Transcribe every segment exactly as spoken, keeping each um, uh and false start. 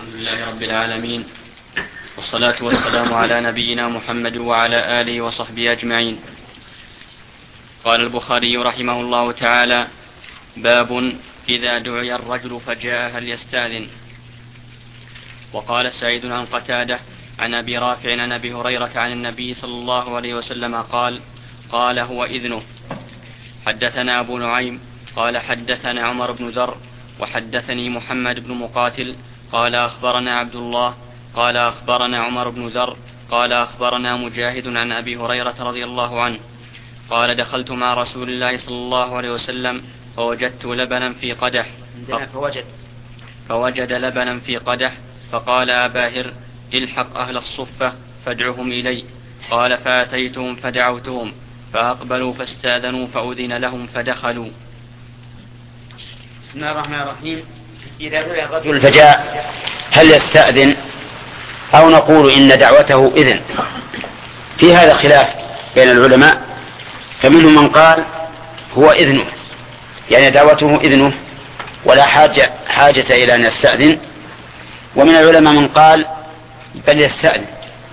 الحمد لله رب العالمين، والصلاة والسلام على نبينا محمد وعلى آله وصحبه أجمعين. قال البخاري رحمه الله تعالى: باب إذا دعي الرجل فجاء هل يستأذن. وقال سعيد عن قتادة عن أبي رافع عن أبي هريرة عن النبي صلى الله عليه وسلم قال: قال هو إذنه. حدثنا أبو نعيم قال حدثنا عمر بن ذر وحدثني محمد بن مقاتل قال أخبرنا عبد الله قال أخبرنا عمر بن ذر قال أخبرنا مجاهد عن أبي هريرة رضي الله عنه قال: دخلت مع رسول الله صلى الله عليه وسلم فوجدت لبنا في قدح فوجد, فوجد لبنا في قدح فقال: أبا هر الحق أهل الصفة فادعهم إلي. قال: فأتيتهم فدعوتهم فأقبلوا فاستاذنوا فأذن لهم فدخلوا. بسم الله الرحمن الرحيم. إذا دعي الرجل فجاء هل يستأذن أو نقول إن دعوته إذن؟ في هذا خلاف بين العلماء، فمنهم من قال هو إذنه، يعني دعوته إذنه ولا حاجة, حاجة إلى أن يستأذن، ومن العلماء من قال بل يستأذن،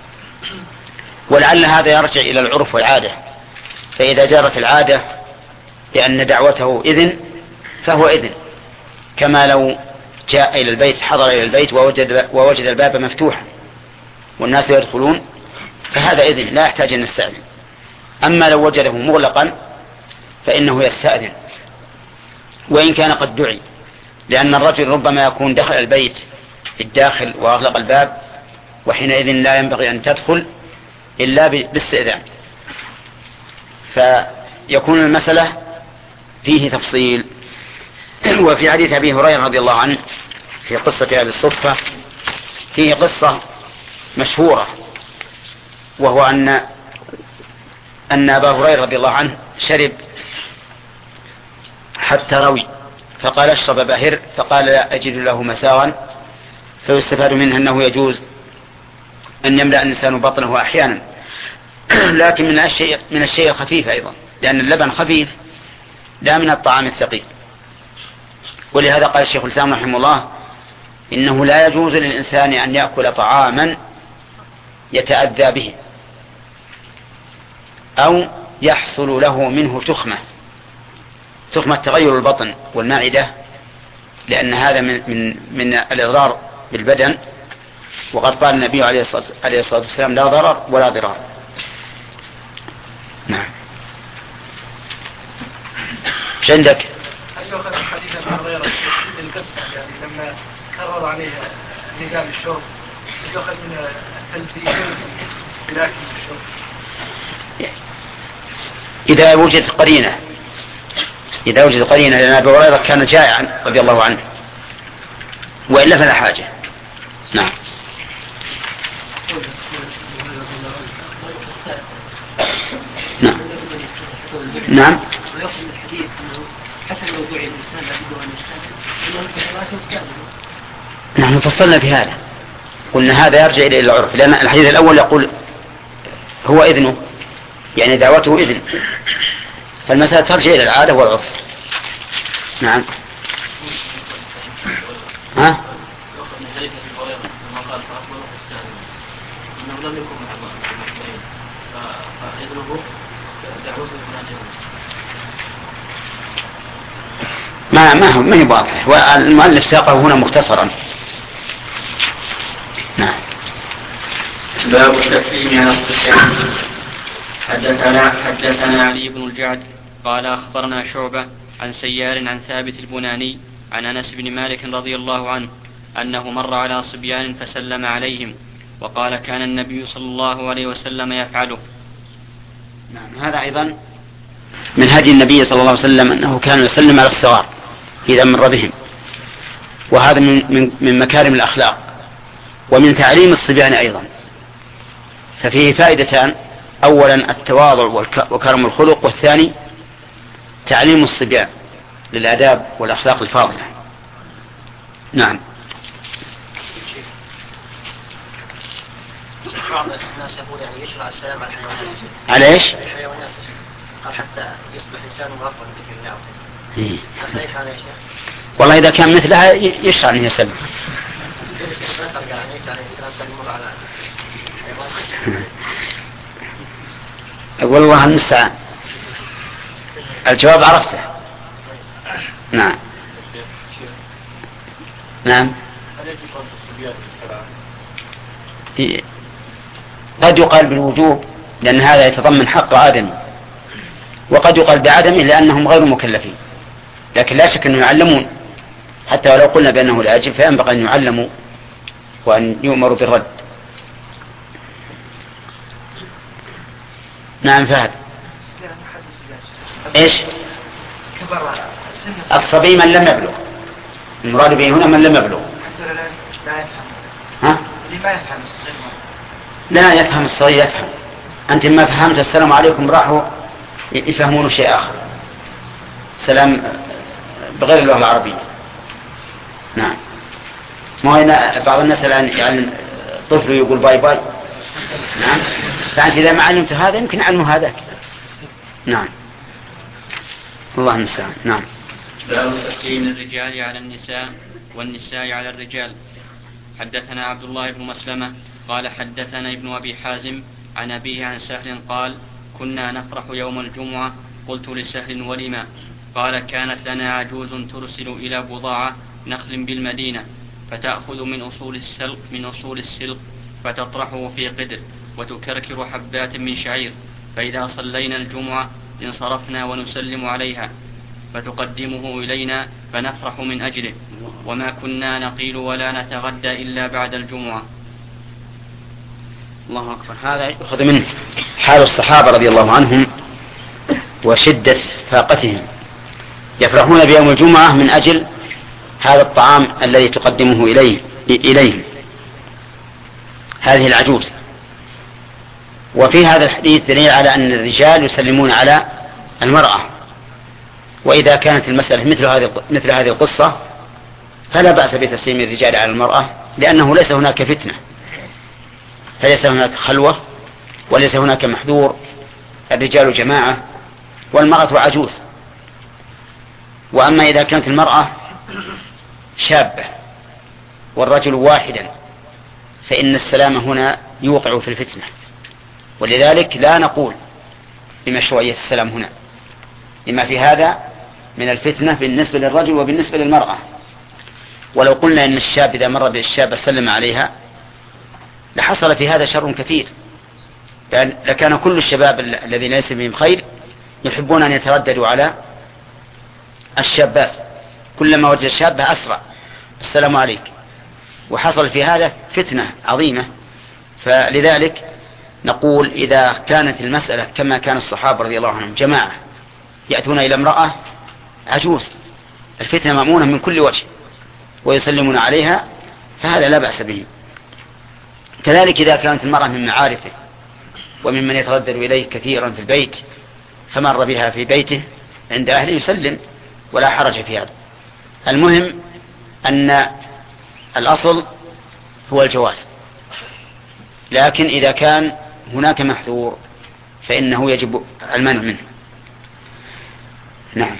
ولعل هذا يرجع إلى العرف والعادة، فإذا جرت العادة بأن دعوته إذن فهو إذن، كما لو جاء إلى البيت حضر إلى البيت ووجد, ووجد الباب مفتوحا والناس يدخلون فهذا إذن لا يحتاج أن يستأذن. أما لو وجده مغلقا فإنه يستأذن وإن كان قد دعي، لأن الرجل ربما يكون دخل البيت بالداخل وأغلق الباب، وحينئذ لا ينبغي أن تدخل إلا باستئذان، فيكون المسألة فيه تفصيل. وفي حديث أبي هريرة رضي الله عنه في قصة أبي الصفة فيه قصة مشهورة، وهو أن أن أبا هريرة رضي الله عنه شرب حتى روي، فقال: اشرب باهر، فقال: لا أجد له مساغا. فيستفاد منه أنه يجوز أن يملأ الإنسان بطنه أحيانا، لكن من الشيء من الشيء الخفيف أيضا، لأن اللبن خفيف لا من الطعام الثقيل. ولهذا قال الشيخ الإسلام رحمه الله: إنه لا يجوز للإنسان أن يأكل طعاما يتأذى به أو يحصل له منه تخمة تخمة تغير البطن والمعدة، لأن هذا من, من, من الإضرار بالبدن، وقد قال النبي عليه الصلاة والسلام: لا ضرر ولا ضرار. نعم. ايش عندك؟ أيوة، حديث أبي هريرة القصة، يعني لما كرر عليه نداء الشرب يؤخذ من التنزيه بالأكل والشرب. إذا وجد قرينة إذا وجد قرينة لأن أبي هريرة كان جائعا رضي الله عنه، وإلا فلا حاجة. نعم. نعم. نعم. نحن فصلنا في هذا، قلنا هذا يرجع إلى العرف، لأن الحديث الأول يقول هو إذنه، يعني دعوته إذن، فالمسألة ترجع إلى العادة والعرف. نعم. ها؟ ما ما هو ما هي واضح، والمؤلف ساقه هنا مختصرا. نعم. باب التسليم على الصيام. حدثنا حدثنا علي بن الجعد قال أخبرنا شعبة عن سيار عن ثابت البناني عن أنس بن مالك رضي الله عنه أنه مر على صبيان فسلم عليهم وقال: كان النبي صلى الله عليه وسلم يفعله. نعم. هذا أيضا من هدي النبي صلى الله عليه وسلم أنه كان يسلم على الصغار إذا مر بهم، وهذا من, من, من مكارم الأخلاق ومن تعليم الصبيان أيضا. ففيه فائدتان: أولا التواضع وكرم الخلق، والثاني تعليم الصبيان للآداب والأخلاق الفاضلة. نعم. بعض الناس يقول يعني يشرع السلام على الحيوانات. على ايش؟ الحيوانات قال حتى يصبح الإنسان مرفضا بذكر الله. إيه. صحيح هذا يا شيخ؟ والله إذا كان مثلها يشرع أن يسلم. أقول الله المستعان. الجواب عرفته. نعم نعم. قد يقال بالوجوب لأن هذا يتضمن حق آدم، وقد يقال بعدمه لأنهم غير مكلفين، لكن لا شك أنهم يعلمون، حتى ولو قلنا بأنه لا يجب فينبغي أن يعلموا وأن يؤمروا بالرد. نعم فهد. إيش؟ الصبي من لم يبلغ، المراد به هنا من لم يبلغ. ها؟ لا يفهم الصغير، يفهم. أنت ما فهمت السلام عليكم راحوا يفهمون شيء آخر، سلام بغير اللغة العربية. نعم. ما هنا بعض الناس الآن يعلم طفل يقول باي باي. نعم. فأنت إذا ما علمت هذا يمكن علمه هذاك. نعم. الله المستعان. نعم. باب تسليم الرجال على النساء والنساء على الرجال. حدثنا عبد الله بن مسلمة قال حدثنا ابن أبي حازم عن أبيه عن سهل قال كنا نفرح يوم الجمعة. قلت لسهل ولما؟ قال كانت لنا عجوز ترسل إلى بضاعة نخل بالمدينة فتأخذ من أصول السلق من أصول السلق فتطرحه في قدر وتكركر حبات من شعير، فإذا صلينا الجمعة انصرفنا ونسلم عليها فتقدمه إلينا فنفرح من أجله، وما كنا نقيل ولا نتغدى إلا بعد الجمعة. الله أكبر. هذا يأخذ منه حال الصحابة رضي الله عنهم وشدة فاقتهم، يفرحون بيوم الجمعة من أجل هذا الطعام الذي تقدمه إليه إليهم هذه العجوز. وفي هذا الحديث دليل على أن الرجال يسلمون على المرأة، وإذا كانت المسألة مثل هذه مثل هذه القصة فلا بأس بتسليم الرجال على المرأة، لأنه ليس هناك فتنة، فليس هناك خلوة وليس هناك محذور، الرجال جماعة والمرأة عجوز. وأما إذا كانت المرأة شابة والرجل واحدا فإن السلام هنا يوقع في الفتنة، ولذلك لا نقول بمشروعية السلام هنا لما في هذا من الفتنة بالنسبة للرجل وبالنسبة للمرأة. ولو قلنا إن الشاب إذا مر بالشابة سلم عليها لحصل في هذا شر كثير، لكان كل الشباب الذين ليس بهم خير يحبون أن يترددوا على الشابات، كلما وجد الشابة أسرع السلام عليك، وحصل في هذا فتنة عظيمة. فلذلك نقول إذا كانت المسألة كما كان الصحابة رضي الله عنهم جماعة يأتون إلى امرأة عجوز الفتنة مأمونة من كل وجه ويسلمون عليها فهذا لا بأس به. كذلك إذا كانت المرأة من معارفه وممن يتردد إليه كثيرا في البيت فمر بها في بيته عند أهله يسلم ولا حرج في هذا. المهم أن الأصل هو الجواز، لكن إذا كان هناك محذور فإنه يجب المنع منه. نعم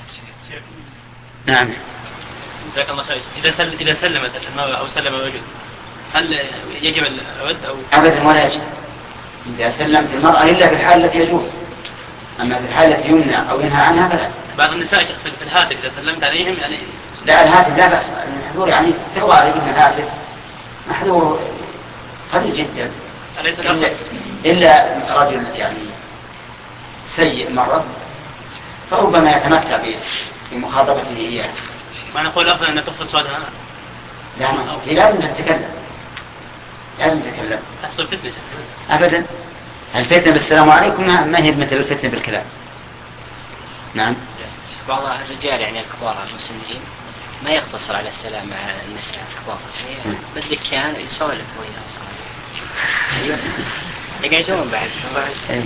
نعم. جزاك الله خير. إذا سلم إذا سلمت المرأة أو سلم الرجل هل يجب الرد أو أبدا ولا يجب إذا سلمت المرأة إلا في الحالة التي يجوز، أما في الحالة التي يمنع أو ينهى عنها فلا. بعض النساء في الهاتف إذا سلمت عليهم يعني لا الهاتف لا بأس، المحذور يعني في الغالب من الهاتف محذور قليل جدا إلا, إلا رجل يعني سيء مرة فربما يتمتع بمخاطبته إياه. ما نقول أفضل أن تخفض صوتها. لا ما هي لازم تتكلم، لازم تتكلم. تحصل فتنة أبدا. الفتنة بالسلام عليكم ما هي مثل الفتنة بالكلام. نعم. بعض الرجال يعني الكبار المسنين ما يقتصر على السلام مع النساء الكبار، يعني بالذكيان يسولف وإذا صار يقعدون بعد ايه.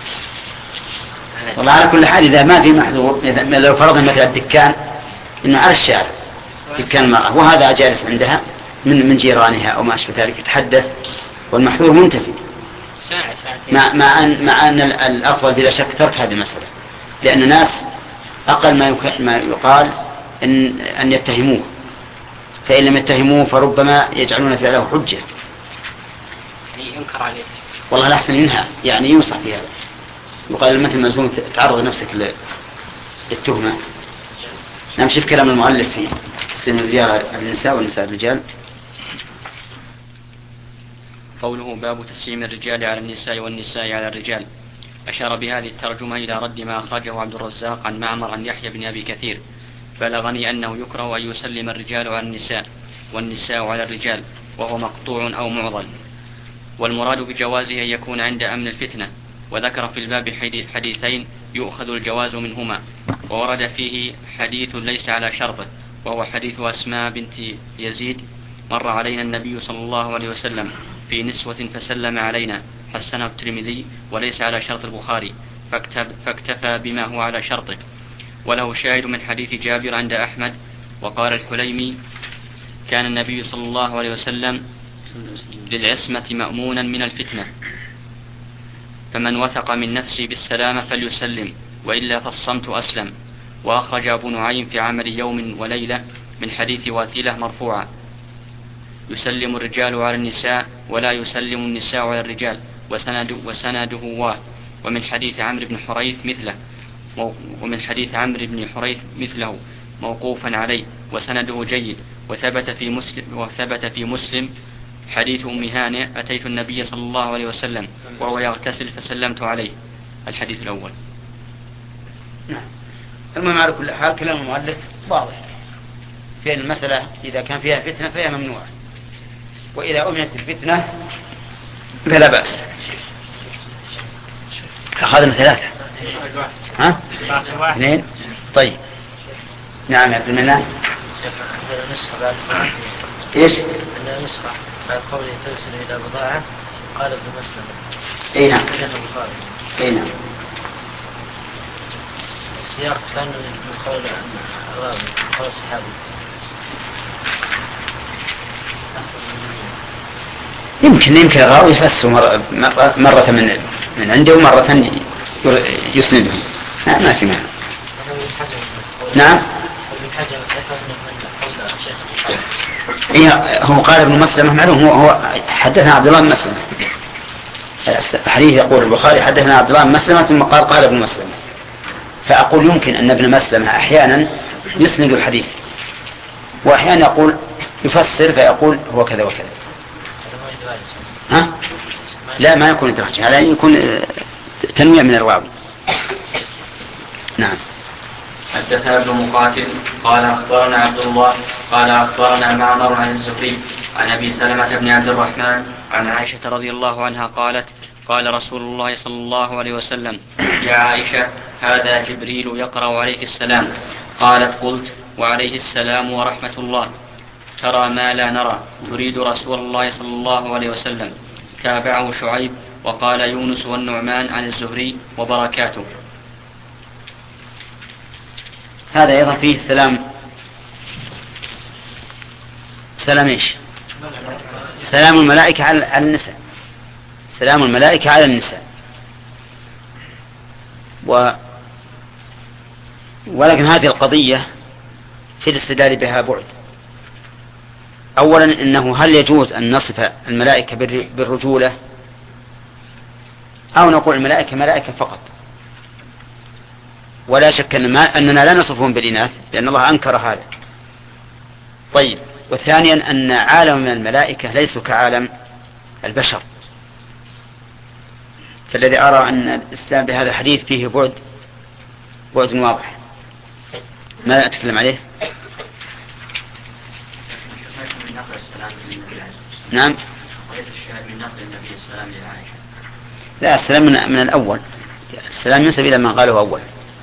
والله على كل حال إذا ما في محذور، إذا لو فرضنا مثل الدكان إنه على الشارع دكان المرأة وهذا جالس عندها من من جيرانها أو ما أشبه ذلك يتحدث والمحذور منتفي ساعة ساعتين، مع مع أن مع أن الأفضل بلا شك ترك هذه المسألة، لأن الناس أقل ما ما يقال أن أن يتهموه فإن لم يتهموه فربما يجعلون فعله حجة. ينكر عليه. والله الأحسن ينهى، يعني ينصح فيها، يقال مثل ملزوم تعرض نفسك للتهمة. نعم. شوف كلام المؤلف في سن الزيارة النساء والنساء الرجال. قوله باب تسليم الرجال على النساء والنساء على الرجال، أشار بهذه الترجمة إلى رد ما أخرجه عبد الرزاق عن معمر عن يحيى بن أبي كثير: بلغني أنه يكره أن يسلم الرجال على النساء والنساء على الرجال، وهو مقطوع أو معضل، والمراد بجوازه أن يكون عند أمن الفتنة. وذكر في الباب حديثين يؤخذ الجواز منهما، وورد فيه حديث ليس على شرطه، وهو حديث أسماء بنت يزيد: مر علينا النبي صلى الله عليه وسلم في نسوة فسلم علينا، حسنه الترمذي وليس على شرط البخاري، فاكتب فاكتفى بما هو على شرطه. وله شاهد من حديث جابر عند أحمد. وقال الحليمي: كان النبي صلى الله عليه وسلم للعصمة مأمونا من الفتنة، فمن وثق من نفسه بالسلامة فليسلم، وإلا فالصمت أسلم. وأخرج أبو نعيم في عمل يوم وليلة من حديث واثلة مرفوعا: يسلم الرجال على النساء ولا يسلم النساء على الرجال، وسند وسنده واه. ومن حديث عمرو بن حريث مثله ومن حديث عمرو بن حريث مثله موقوفا عليه، وسنده جيد. وثبت في مسلم وثبت في مسلم حديث أم هانئ: أتيت النبي صلى الله عليه وسلم وهو يغتسل فسلمت عليه. الحديث الأول. نعم. المهم على كل حال كلام المؤلف واضح في المسألة، إذا كان فيها فتنة فهي ممنوعة، وإذا أمنت الفتنة فلا بأس. أخذنا ثلاثة. ها؟ اثنين. طيب. نعم يا عبد المنان. ايش؟ عندنا نسخة بعد قوله ترسل إلى بضاعة قال ابن مسلم. اي نعم. اي نعم. السياق كان من قول الراوي قول الصحابي. يمكن يمكن الراوي يفسر مرة, مرة من من عنده ومرة يسنده، ما في معنى. نعم. إيه هو قال ابن مسلمة معلوم، هو, هو حدثنا عبد الله بن مسلمة. الحديث يقول البخاري حدثنا عبد الله بن مسلمة ثم قال قال ابن مسلمة، فأقول يمكن أن ابن مسلمة أحيانا يسند الحديث، وأحيانا يقول يفسر فيقول هو كذا وكذا. ها؟ لا ما يكون إدراج، هذا يكون تنويع من الراوي. نعم. حدثنا ابن مقاتل قال أخبرنا عبد الله قال أخبرنا معمر عن الزهري عن أبي سلمة بن عبد الرحمن عن عائشة رضي الله عنها قالت: قال رسول الله صلى الله عليه وسلم: يا عائشة هذا جبريل يقرأ عليك السلام. قالت: قلت: وعليه السلام ورحمة الله. ترى ما لا نرى، تريد رسول الله صلى الله عليه وسلم. تابعه شعيب وقال يونس والنعمان عن الزهري وبركاته. هذا أيضا فيه السلام. سلام إيش؟ سلام الملائكة على النساء. سلام الملائكة على النساء. و ولكن هذه القضية في الاستدلال بها بعد. أولا إنه هل يجوز أن نصف الملائكة بالرجولة أو نقول الملائكة ملائكة فقط؟ ولا شك أن ما أننا لا نصفهم بالإناث لأن الله أنكر هذا. طيب. وثانيا أن عالم من الملائكة ليس كعالم البشر، فالذي أرى أن الإسلام بهذا الحديث فيه بعد بعد واضح. ماذا أتكلم عليه؟ نعم. وليس الشاهد من نقل النبي السلام إلى عائشة. لا، السلام من, من الأول. السلام ينسب إلى من قاله أول.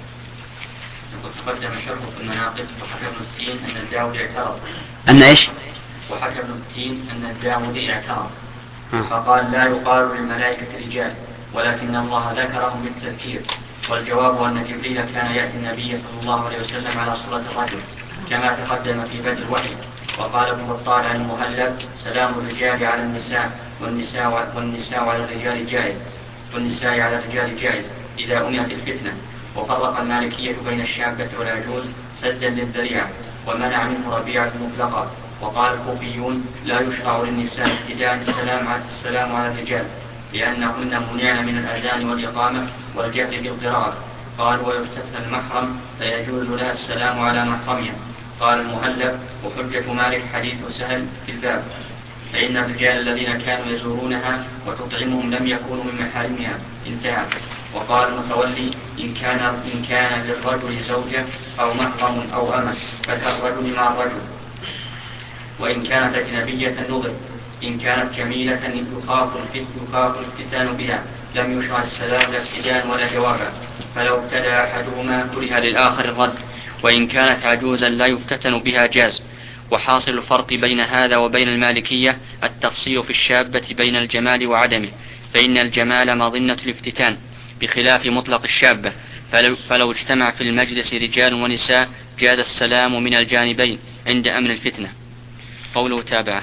تقدم شرح في المناقب وحكى ابن التين أن الداودي اعترض. أن إيش؟ وحكى ابن التين أن الداودي اعترض فقال: لا يقال للملائكة رجال، ولكن الله ذكرهم بالتذكير. والجواب أن جبريل كان يأتي النبي صلى الله عليه وسلم على صورة الرجل كما تقدم في بدء الوحي. وقال ابن بطال عن المهلب: سلام الرجال على النساء والنساء والنساء على الرجال جائز والنساء على الرجال جائز إذا أمنت الفتنة. وفرق المالكية بين الشابة والعجوز سدا للذريعة، ومنع منه ربيعة مطلقة وقال الكوفيون لا يشرع للنساء ابتداء السلام على السلام على الرجال لأنهن منعن من الأذان والإقامة والجهر بالقراءة. قال ويستثنى المحرم فيجوز لها السلام على محرمها. قال المهلب وحجة مالك حديث سهل في الباب فإن الرجال الذين كانوا يزورونها وتطعمهم لم يكونوا من محارمها. انتهى. وقال المتولي إن كان, إن كان للرجل زوجة أو محرم أو أمة فكالرجل مع الرجل، وإن كانت أجنبية نظر. إن كانت جميلة يخاف الافتتان بها لم يشرع السلام لا ابتداء ولا جوابا، فلو ابتدى أحدهما كره للآخر الرد. وإن كانت عجوزا لا يفتتن بها جاز. وحاصل الفرق بين هذا وبين المالكية التفصيل في الشابة بين الجمال وعدمه، فإن الجمال مظنة الافتتان بخلاف مطلق الشابة، فلو, فلو اجتمع في المجلس رجال ونساء جاز السلام من الجانبين عند أمن الفتنة. قوله تابعه.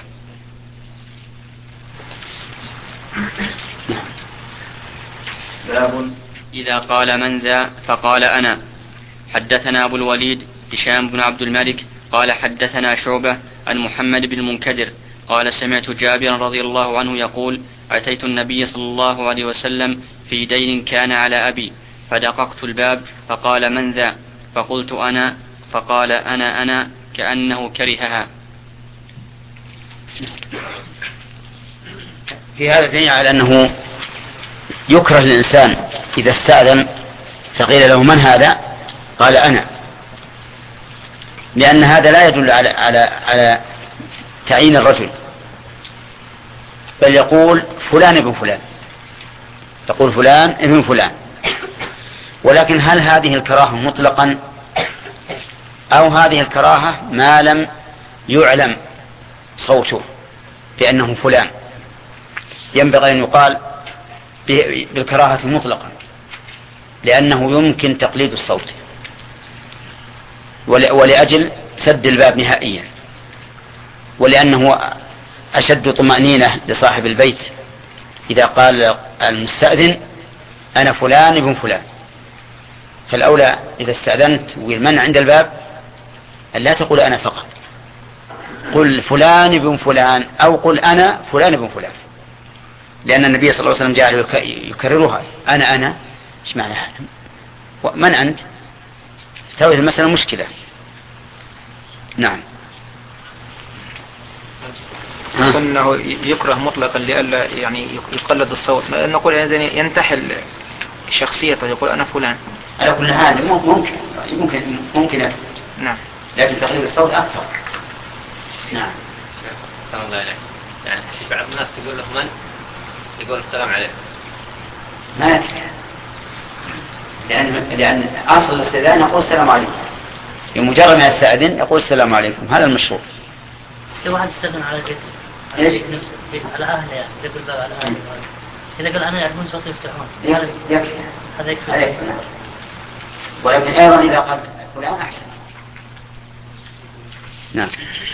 باب إذا قال من ذا فقال أنا. حدثنا أبو الوليد هشام بن عبد الملك قال حدثنا شعبة عن محمد بن المنكدر قال سمعت جابرا رضي الله عنه يقول أتيت النبي صلى الله عليه وسلم في دين كان على أبي فدققت الباب فقال من ذا فقلت أنا فقال أنا أنا كأنه كرهها. في هذا دليل على أنه يكره الإنسان إذا استأذن فقيل له من هذا قال أنا، لأن هذا لا يدل على على على تعيين الرجل، بل يقول فلان ابن فلان، تقول فلان ابن فلان. ولكن هل هذه الكراهة مطلقا أو هذه الكراهة ما لم يعلم صوته بأنه فلان؟ ينبغي أن يقال بالكراهة مطلقا، لأنه يمكن تقليد الصوت ولأجل سد الباب نهائيا، ولأنه أشد طمأنينة لصاحب البيت إذا قال المستأذن أنا فلان ابن فلان. فالأولى إذا استأذنت والمن عند الباب أن لا تقول أنا فقط، قل فلان ابن فلان أو قل أنا فلان ابن فلان، لأن النبي صلى الله عليه وسلم جعل يكررها أنا أنا إيش معنى هذا؟ من أنت؟ تسوي المسألة مشكلة. نعم. أنه يكره مطلقا لئلا يعني يقلد الصوت، نقول ينتحل شخصيته يقول أنا فلان. على كل حال ممكن ممكن ممكن نعم، لكن تقليد الصوت أكثر. نعم. السلام الله عليك. يعني في بعض الناس تقول له من يقول السلام عليكم. ما يكفي، لأن لأن أصل الاستئذان يقول السلام عليكم، بمجرد ما يستأذن يقول السلام عليكم، هذا المشروع. لو واحد استأذن على البيت ايش؟ على أهله يعني يقول باب على أهله، إذا قال أنا يعرفون صوتي يفتحون. يكفي. هذا يكفي. هذا يكفي. ولكن أيضا إذا قال فلان أحسن. نعم.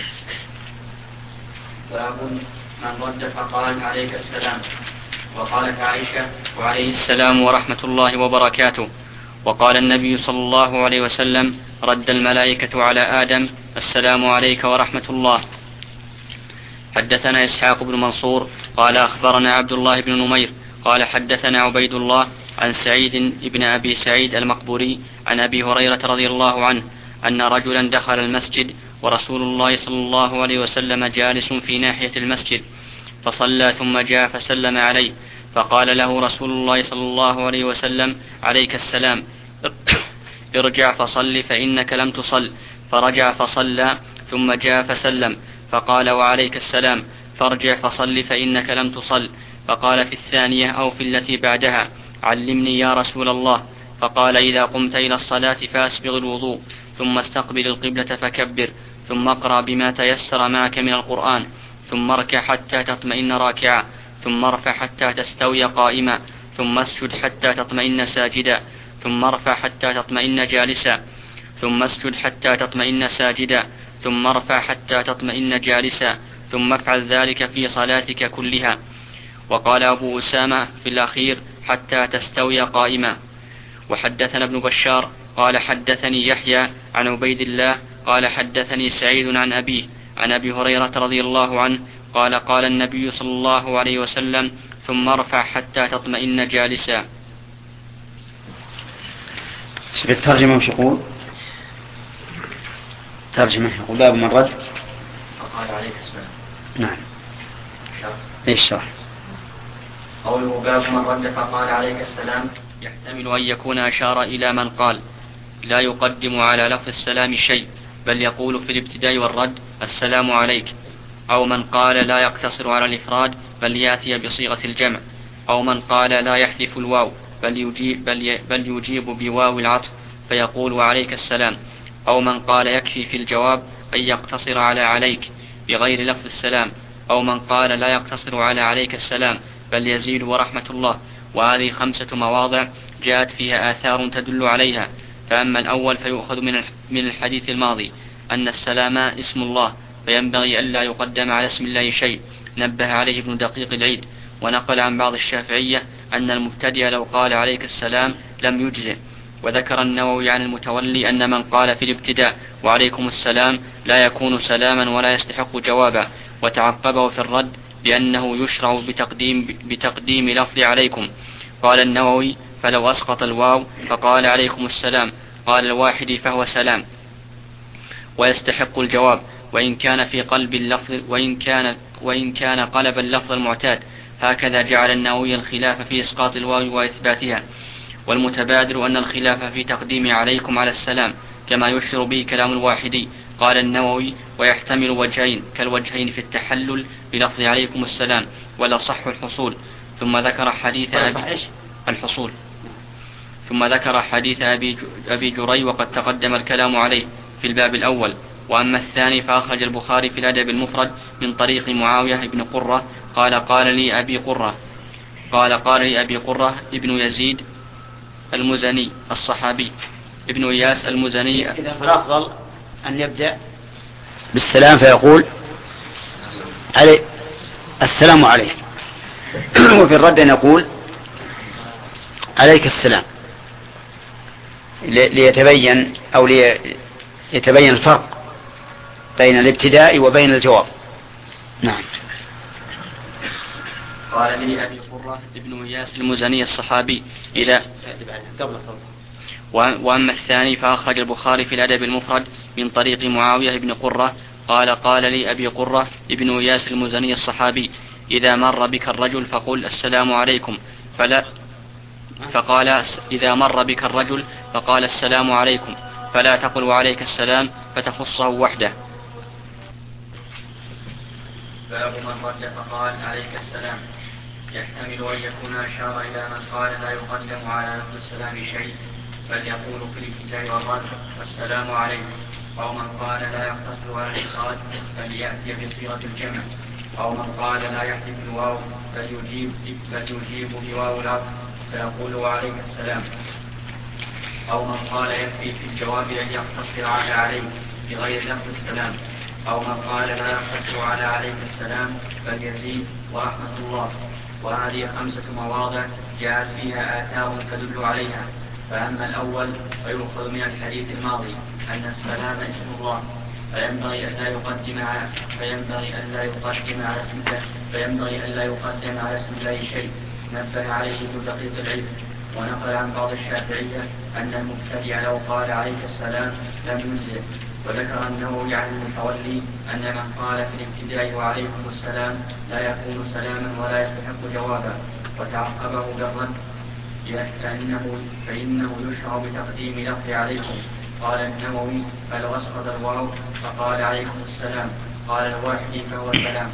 باب من رد فقال عليك السلام. وقالت عائشة وعليه السلام ورحمة الله وبركاته. وقال النبي صلى الله عليه وسلم رد الملائكة على آدم السلام عليك ورحمة الله. حدثنا إسحاق بن منصور قال أخبرنا عبد الله بن نمير قال حدثنا عبيد الله عن سعيد بن أبي سعيد المقبوري عن أبي هريرة رضي الله عنه أن رجلا دخل المسجد ورسول الله صلى الله عليه وسلم جالس في ناحية المسجد، فصلى ثم جاء فسلم عليه، فقال له رسول الله صلى الله عليه وسلم عليك السلام، ارجع فصل فإنك لم تصل. فرجع فصلى ثم جاء فسلم، فقال وعليك السلام، فارجع فصل فإنك لم تصل. فقال في الثانية أو في التي بعدها علمني يا رسول الله. فقال إذا قمت إلى الصلاة فأسبغ الوضوء ثم استقبل القبلة فكبر ثم اقرأ بما تيسر معك من القرآن ثم اركع حتى تطمئن راكعا ثم ارفع حتى تستوي قائما ثم اسجد حتى تطمئن ساجدا ثم ارفع حتى تطمئن جالسا ثم اسجد حتى تطمئن ساجدا ثم ارفع حتى تطمئن جالسا ثم افعل ذلك في صلاتك كلها. وقال أبو أسامة في الأخير حتى تستوي قائما. وحدثنا ابن بشار قال حدثني يحيى عن عبيد الله قال حدثني سعيد عن أبيه عن أبي هريرة رضي الله عنه قال قال النبي صلى الله عليه وسلم ثم ارفع حتى تطمئن جالسا. بالترجمة وش يقول؟ ترجمة يقول باب من رد فقال عليك السلام. نعم. ايش شرح؟ قوله باب من رد فقال عليك السلام يحتمل أن يكون أشار إلى من قال لا يقدم على لفظ السلام شيء بل يقول في الابتداء والرد السلام عليك، أو من قال لا يقتصر على الإفراد بل يأتي بصيغة الجمع، أو من قال لا يحذف الواو بل يجيب, بل بل يجيب بواو العطف فيقول وعليك السلام، أو من قال يكفي في الجواب أن يقتصر على عليك بغير لفظ السلام، أو من قال لا يقتصر على عليك السلام بل يزيد ورحمة الله. وهذه خمسة مواضع جاءت فيها آثار تدل عليها. فأما الأول فيؤخذ من الحديث الماضي أن السلام اسم الله فينبغي ألا يقدم على اسم الله شيء، نبه عليه ابن دقيق العيد. ونقل عن بعض الشافعية أن المبتدئ لو قال عليك السلام لم يجزئ. وذكر النووي عن المتولي أن من قال في الابتداء وعليكم السلام لا يكون سلاما ولا يستحق جوابا، وتعقبه في الرد بأنه يشرع بتقديم, بتقديم لفظ عليكم. قال النووي فلو أسقط الواو فقال عليكم السلام قال الواحد فهو سلام ويستحق الجواب، وإن كان في قلب اللفظ وإن كان, وإن كان قلب اللفظ المعتاد. هكذا جعل النووي الخلاف في إسقاط الواو وإثباتها. والمتبادر أن الخلاف في تقديم عليكم على السلام كما يشير به كلام الواحدي. قال النووي ويحتمل وجهين كالوجهين في التحلل بلفظ عليكم السلام ولا صح الحصول. ثم ذكر حديث أبي الحصول ثم ذكر حديث أبي, أبي جري وقد تقدم الكلام عليه في الباب الأول. وأما الثاني فأخرج البخاري في الأدب المفرد من طريق معاوية بن قرة قال قال لي أبي قرة قال قال لي أبي قرة ابن يزيد المزني الصحابي ابن إياس المزني. إذا فالأفضل أن يبدأ بالسلام فيقول علي السلام عليك، وفي الرد أن يقول عليك السلام ليتبين أو ليتبين الفرق بين الابتداء وبين الجواب. نعم. قال لي أبي قرة ابن إياس المزني الصحابي إلى وأما الثاني فأخرج البخاري في الأدب المفرد من طريق معاوية بن قرة قال قال لي أبي قرة ابن إياس المزني الصحابي إذا مر بك الرجل فقل السلام عليكم فلا فقال إذا مر بك الرجل فقال السلام عليكم فلا تقل وعليك السلام فتخصه وحده. باب من رد فقال عليك السلام يحتمل أن يكون أشار إلى من قال لا يقدم على لفظ السلام شيء بل يقول في الابتداء والرد السلام عليكم، أو من قال لا يقتصر على الإفراد بل يأتي بصيغة الجمع، أو من قال لا يحذف الواو بل يجيب بل يجيب بواو العطف فيقول وعليك السلام، أو من قال يكفي في الجواب أن يقتصر على عليك بغير لفظ السلام، أو من قال لا يقتصر على عليك السلام بل يزيد ورحمة الله. وهذه خمسة مواضع جاءت فيها آثار تدل عليها. فأما الأول فيؤخذ من الحديث الماضي أن السلام اسم الله فينبغي أن لا يقدم على فينبغي أن لا يقدم على اسم الله فينبغي أن لا يقدم على اسم الله شيء، نبه عليه ابن دقيق العيد. ونقل عن بعض الشافعية أن المبتدع لو قال عليك السلام لم ينزل. وذكر النووي عن المتولي أن من قال في الابتداء وعليكم السلام لا يكون سلاما ولا يستحق جوابا، وتعقبه بالرد فإنه, فإنه يشرع بتقديم لفظ عليكم. قال النووي فلو أسقط الواو فقال عليكم السلام قال الواحد فهو سلام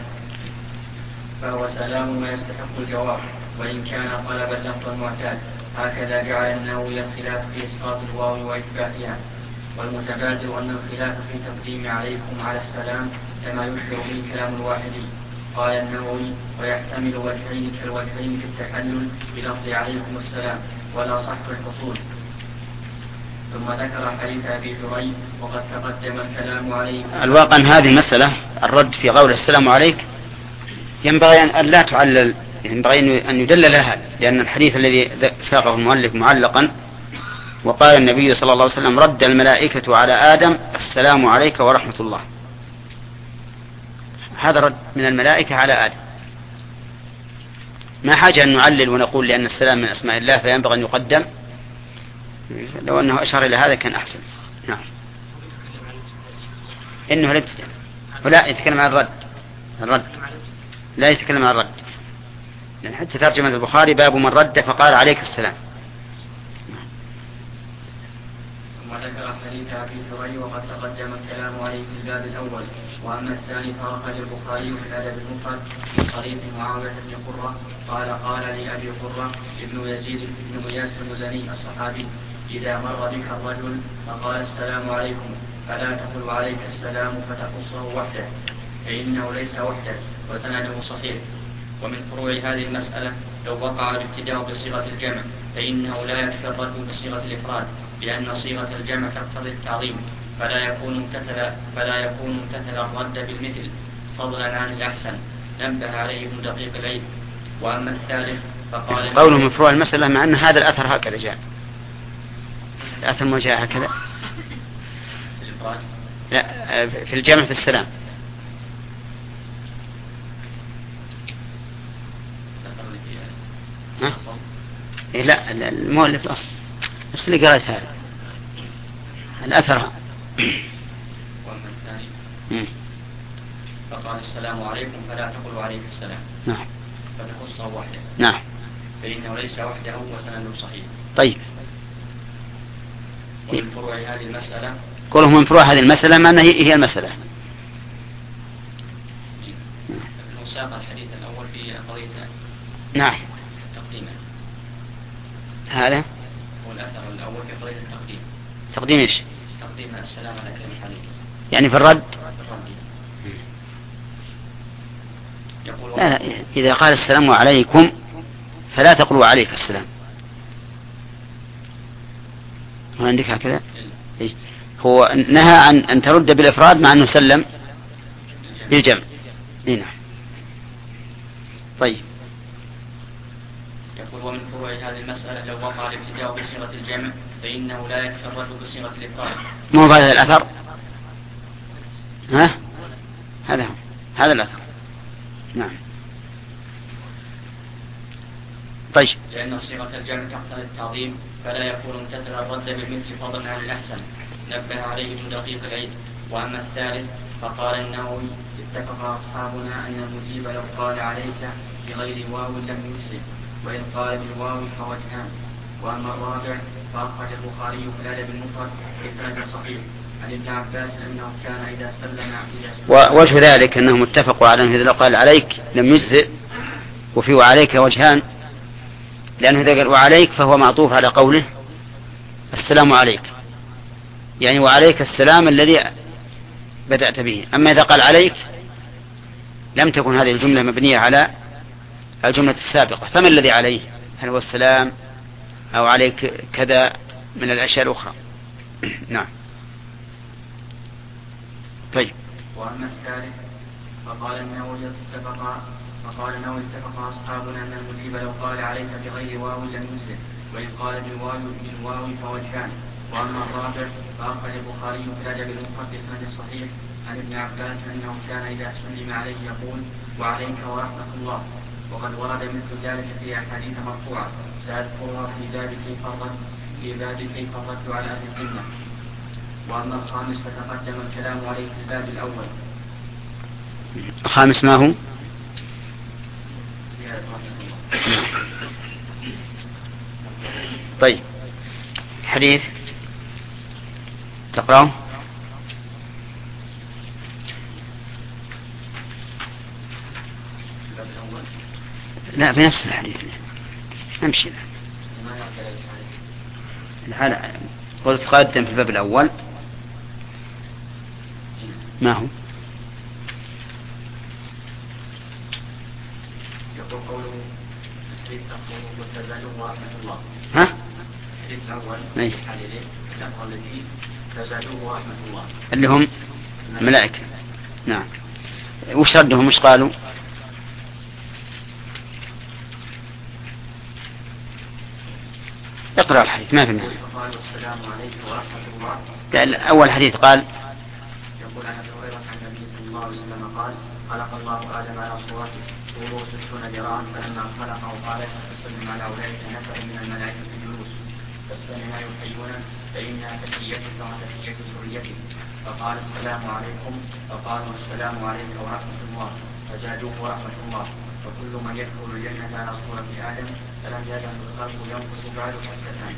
فهو سلام ويستحق الجواب وإن كان طلب اللفظ المعتاد. هكذا جعل النووي الخلاف في إسقاط الواو وإثباتها. والمتبادر أن الخلاف في تقديم عليكم على السلام كما يشبه به كلام الواحدي. قال النووي ويحتمل وجهين كالوجهين في التحلل بلفظ عليكم السلام ولا صح الحصول. ثم ذكر حديث أبي جري وقد تقدم الكلام عليه. الواقع أن هذه المسألة الرد في قول السلام عليك ينبغي أن لا تعلل، ينبغي أن يدل لها، لأن الحديث الذي ساقه المؤلف معلقا وقال النبي صلى الله عليه وسلم رد الملائكة على آدم السلام عليك ورحمة الله، هذا رد من الملائكة على آدم. ما حاجة أن نعلل ونقول لأن السلام من أسماء الله فينبغي أن يقدم، لو أنه أشار إلى هذا كان أحسن. نعم. إنه الابتداء ولا يتكلم عن الرد. الرد لا يتكلم عن الرد، لأن حتى ترجمة البخاري باب من رد فقال عليك السلام. ثم ذكر حديث أبي ذر وقد تقدم الكلام عليه في الباب الأول. وأما الثاني فأخرج البخاري في الأدب المفرد من طريق معاوية بن قرة قال قال لي أبي قرة ابن يزيد بن غياث المزني الصحابي: إذا مر بك الرجل فقال السلام عليكم فلا تقل عليك السلام فتخصه وحده، فإنه ليس وحده وسنده صحيح. ومن فروع هذه المسألة لو وقع الابتداء بصيغة الجمع فإنه لا يكفي الرد بصيغة الإفراد، لأن صيغة الجمع تقتضي التعظيم، فلا يكون امتثل فلا يكون امتثل الرد بالمثل فضلا عن الأحسن، نبه عليه ابن دقيق العيد. وأما الثالث فقال قوله من فروع المسألة، مع أن هذا الأثر هكذا جاء، الأثر ما جاء هكذا في الإفراد، لا في الجمع في السلام. ها؟ إيه لا المؤلف الأصل نفس اللي قرأت هذا الأثر. وأما الثاني فقال السلام عليكم فلا تقولوا عليك السلام. نعم. فتخصه وحده. نعم. فإنه ليس وحده وسنده صحيح. طيب. ومن فروع هذه المسألة قوله من فروع هذه المسألة ما هي هي المسألة. ساق الحديث الأول في قضية نعم تقديمه. هذا هو الأثر الأول في قضية التقديم. تقديم إيش؟ تقديم السلام على كلمة عليك. يعني في الرد. الرد. يقول لا لا إذا قال السلام عليكم فلا تقولوا عليك السلام. هو عندك هكذا؟ إيه؟ هو نهى عن أن ترد بالإفراد مع أنه سلم بالجمع. إيه نعم. طيب. يقول ومن فروع هذه المسألة لو وقع الابتداء بصيغة الجمع فإنه لا يكفي الرد بصيغة الإفراد. ما هو هذا الأثر؟ ها؟ هذا هو هذا الأثر. نعم. طيب. لأن صيغة الجمع تقتضي التعظيم فلا يكون امتثل الرد بالمثل فضلا عن الأحسن، نبه عليه ابن دقيق العيد. وأما الثالث فقال النووي: اتفق أصحابنا أن المجيب لو قال عليك بغير واو لم يسلم، وإن قال بالواو فوجهان. وأما الرابع فأخرج البخاري في الأدب المفرد بسند صحيح عن ابن عباس أنه كان إذا سلم ووجه ذلك أنهم اتفقوا على أنه إذا قال عليك لم يجزئ، وفي وعليك وجهان، لأنه إذا قال وعليك فهو معطوف على قوله السلام عليك، يعني وعليك السلام الذي بدأت به. أما إذا قال عليك لم تكن هذه الجملة مبنية على الجملة السابقة، فما الذي عليه؟ هل هو السلام أو عليك كذا من الأشياء الأخرى؟ نعم. طيب. وأما الثالث فقال النووي اتفق فقال النووي اتفق أصحابنا أن المجيب لو قال عليك بغير واو لم يسلم، وإن قال بالواو بالواو فوجهان. وأما الرابع فأخرج البخاري في الأدب المفرد بسند صحيح عن ابن عباس أنه كان إذا سلم عليه يقول وعليك ورحمة الله، وقد ورد مثل ذلك في أحاديث مرفوعة سأذكرها في باب كيف الرد في باب كيف الرد على أهل الذمة. وأما الخامس فتقدم الكلام عليه في الباب الأول. الخامس ما هو؟ طيب. حديث تقرأه؟ لا في نفس الحديث نمشي. الحالة قلت قادم في الباب الأول ما هو؟ يقول قوله الحديث تزادوا ورحمة الله. ها؟ الحديث الأول الحديث الأفضل الذي تزادوا ورحمة الله اللي هم الملائكة. نعم. وش ردهم وش قالوا؟ اقرأ الحديث ما في معنى. قال السلام عليكم ورحمة الله. لا أول حديث قال يقول عن أبي هريرة عن النبي صلى الله عليه وسلم قال خلق الله آدم على صورته طوله ستون ذراعا فلما خلقه قال فسلم على أولئك النفر من الملائكة الجلوس فاستمعوا يحيون فإنها تحية كما تحية ذريته فقال السلام عليكم فقالوا السلام عليك ورحمة الله فزادوه ورحمة الله وكل من يدخل الجنة على صورة آدم فلم يزل الخلق ينقص بعد حتى.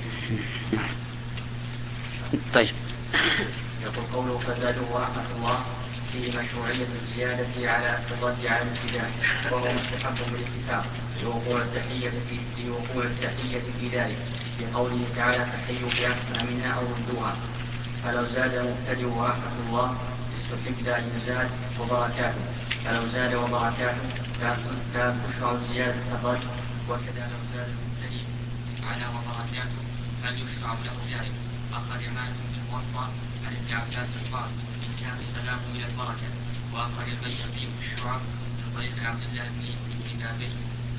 طيب. يقول قوله فزادوه ورحمة الله فيه مشروعية الزيادة على الرد على الابتداء وهو مستحب بالاتفاق لوقوع التحية في لوقوع التحية في ذلك بقوله تعالى تحيوا بأحسن منها أو ردوها فلو زاد المبتدئ ورحمة الله استحب أن يزاد وبركاته فلو زاد وبركاته لا تشرع زيادة الرد وكذا لو زاد المبتدئ على وبركاته هل يشرع له ذلك أخرج مالك في الموطأ عن ابن عباس قال إن كان السلام إلى البركة وأخرج البيهقي في الشعب من طريق عبد الله بن أبي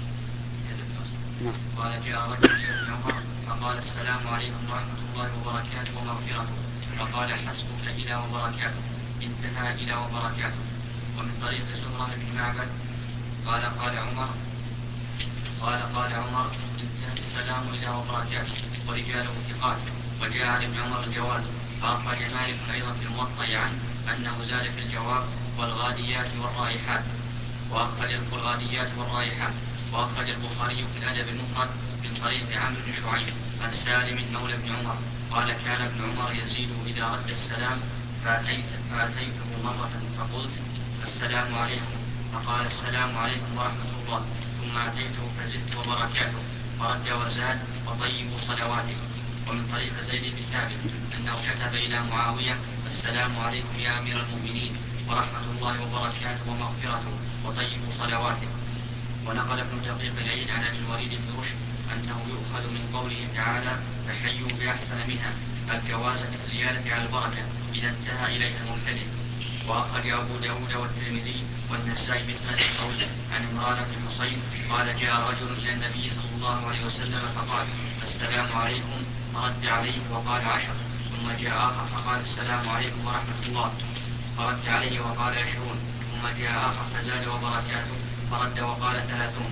قال جاء رجل إلى ابن عمر فقال السلام عليكم ورحمة الله وبركاته ومغفرته فقال حسبك إلى وبركاته انتهى إلى وبركاته. ومن طريق زهرة بن معبد قال قال عمر قال قال عمر انتهى السلام إلى وبركاته ورجاله ثقات. وجاء عن ابن عمر الجواز فأخرج مالك أيضا في الموطأ عنه أنه زاد في الجواب والغاديات والرائحات وأخرج الغاديات والرائحات. وأخرج البخاري في الأدب المفرد من طريق عمرو بن شعيب عن سالم مولى ابن عمر قال كان ابن عمر يزيد إذا رد السلام فأتيت فأتيته مرة فقلت السلام عليكم فقال السلام عليكم ورحمة الله ثم أتيته فزدت وبركاته فرد وزاد وطيب صلواته. ومن طريق زيد بن ثابت أنه كتب إلى معاوية السلام عليكم يا أمير المؤمنين ورحمة الله وبركاته ومغفرته وطيب صلواته. ونقل ابن دقيق العيد عن ابي الوليد بن رشد أنه يؤخذ من قوله تعالى فحيوا بأحسن منها الجواز في الزيادة على البركة إذا انتهى إليها المبتدئ. وأخرج أبو داود والترمذي والنسائي بسند قول عن عمران بن حصين قال جاء رجل إلى النبي صلى الله عليه وسلم فقال السلام عليكم فرد عليه وقال عشر ثم جاء آخر فقال السلام عليكم ورحمة الله فرد عليه وقال عشرون ثم جاء آخر فزاد وبركاته فرد وقال ثلاثون.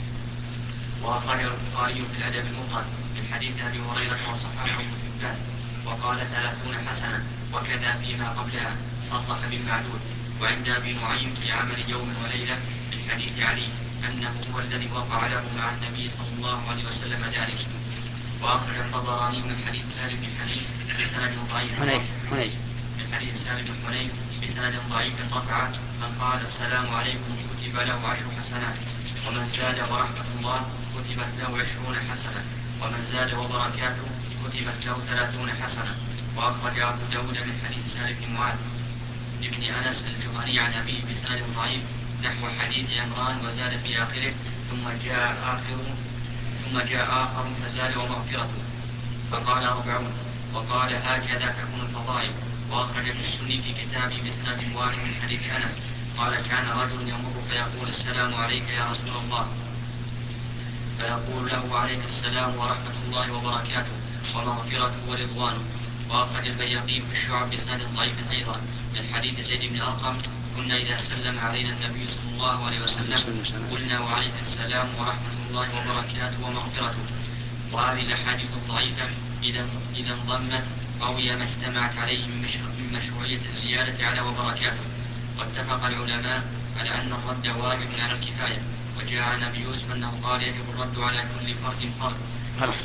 وأخرج البخاري في الأدب المفرد من حديث أبي هريرة وصححه ابن حبان وقال ثلاثون حسنة وكذا فيما قبلها صرح بالمعدود. وعند أبي نعيم في عمل يوم وليلة من حديث علي أنه هو الذي وقع له مع النبي صلى الله عليه وسلم ذلك. وأخرج الطبراني من حديث سالم بن حنيف بسند ضعيف من حديث سالم بن حنيف بسند ضعيف رفعه من قال السلام عليكم كتب له عشر حسنات ومن زاد ورحمة الله كتبت له عشرون حسنة ومن زاد وبركاته كتبت له ثلاثون حسنة. وأخرج أبو داود من حديث سالم بن معاذ ابن أنس الجهني عن أبيه بسند ضعيف نحو حديث عمران وزاد في آخره ثم جاء آخر ثم جاء آخر فزاد ومغفرته فقال أربعون وقال هكذا تكون الفضائل. وأخرج في السنة في كتابه بسند واحد من حديث أنس قال كان رجل يمر فيقول السلام عليك يا رسول الله فيقول له عليك السلام ورحمة الله وبركاته ومغفرته ورضوانه. وأخرج البيهقي في الشعب بسند ضعيف أيضا من حديث زيد بن أرقم كنا إذا سلم علينا النبي صلى الله عليه وسلم قلنا وعليك السلام ورحمة الله وبركاته ومغفرته. وهذه الأحاديث الضعيفة إذا إذا انضمت قوي ما اجتمعت عليه من مشروعية الزيادة على وبركاته. واتفق العلماء على أن الرد واجب على الكفاية. وجاء عن أبي يوسف أنه قال يجب الرد على كل فرد فرد. خلاص.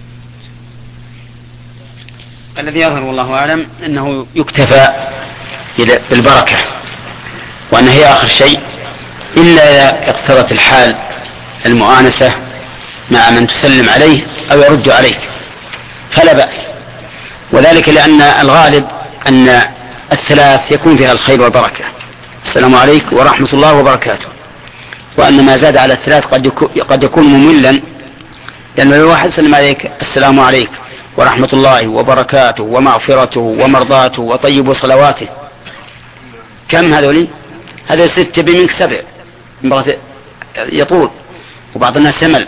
الذي يظهر والله أعلم أنه يكتفى بالبركة وأن هي آخر شيء إلا إذا اقتضت الحال المؤانسة مع من تسلم عليه أو يرد عليك فلا بأس. وذلك لأن الغالب أن الثلاث يكون فيها الخير والبركة السلام عليكم ورحمة الله وبركاته. وأن ما زاد على الثلاث قد يكون مملا لأن الواحد سلم عليك السلام عليكم ورحمة الله وبركاته ومغفرته ومرضاته وطيب صلواته كم هذولي؟ هذا ستة بمنك سبع يطول وبعض الناس يمل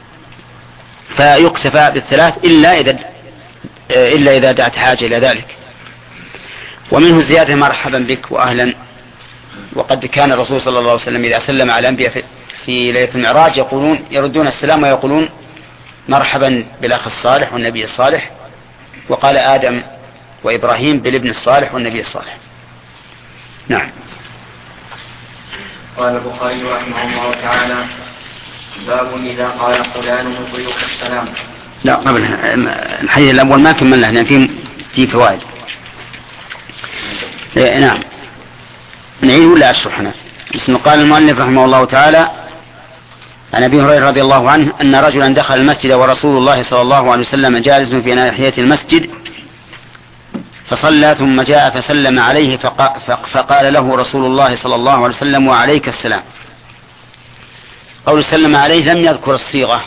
فيكتفى بالثلاث إلا إذا إلا إذا دعت حاجة إلى ذلك. ومنه الزيادة مرحبا بك وأهلا وقد كان الرسول صلى الله عليه وسلم إذا سلم على الأنبياء في, في ليلة المعراج يقولون يردون السلام ويقولون مرحبا بالأخ الصالح والنبي الصالح. وقال آدم وإبراهيم بالابن الصالح والنبي الصالح. نعم. قال البخاري رحمه الله تعالى باب إذا قال فلان يطيق السلام. لا قبل الحديث الأول ما كملنا هنا في في فوائد. نعم نعيد ولا أشرح هنا؟ بسم قال المؤلف رحمه الله تعالى عن أبي هريرة رضي الله عنه أن رجلا دخل المسجد ورسول الله صلى الله عليه وسلم جالس في ناحية المسجد فصلى ثم جاء فسلم عليه فقال له رسول الله صلى الله عليه وسلم وعليك السلام. قول سلم عليه لم يذكر الصيغة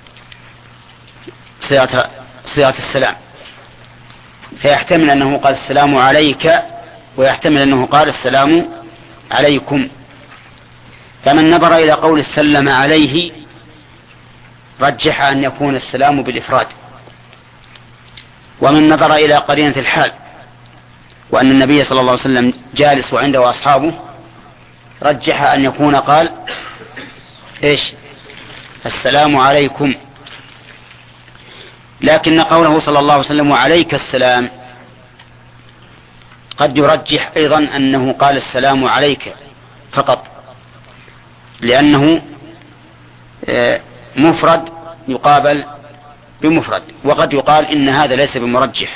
صيغة, صيغة السلام، فيحتمل أنه قال السلام عليك ويحتمل أنه قال السلام عليكم. فمن نظر إلى قول السلم عليه رجح أن يكون السلام بالإفراد، ومن نظر إلى قرينة الحال وأن النبي صلى الله عليه وسلم جالس وعنده أصحابه رجح أن يكون قال إيش السلام عليكم. لكن قوله صلى الله عليه وسلم وعليك السلام قد يرجح أيضا أنه قال السلام عليك فقط، لأنه مفرد يقابل بمفرد، وقد يقال إن هذا ليس بمرجح،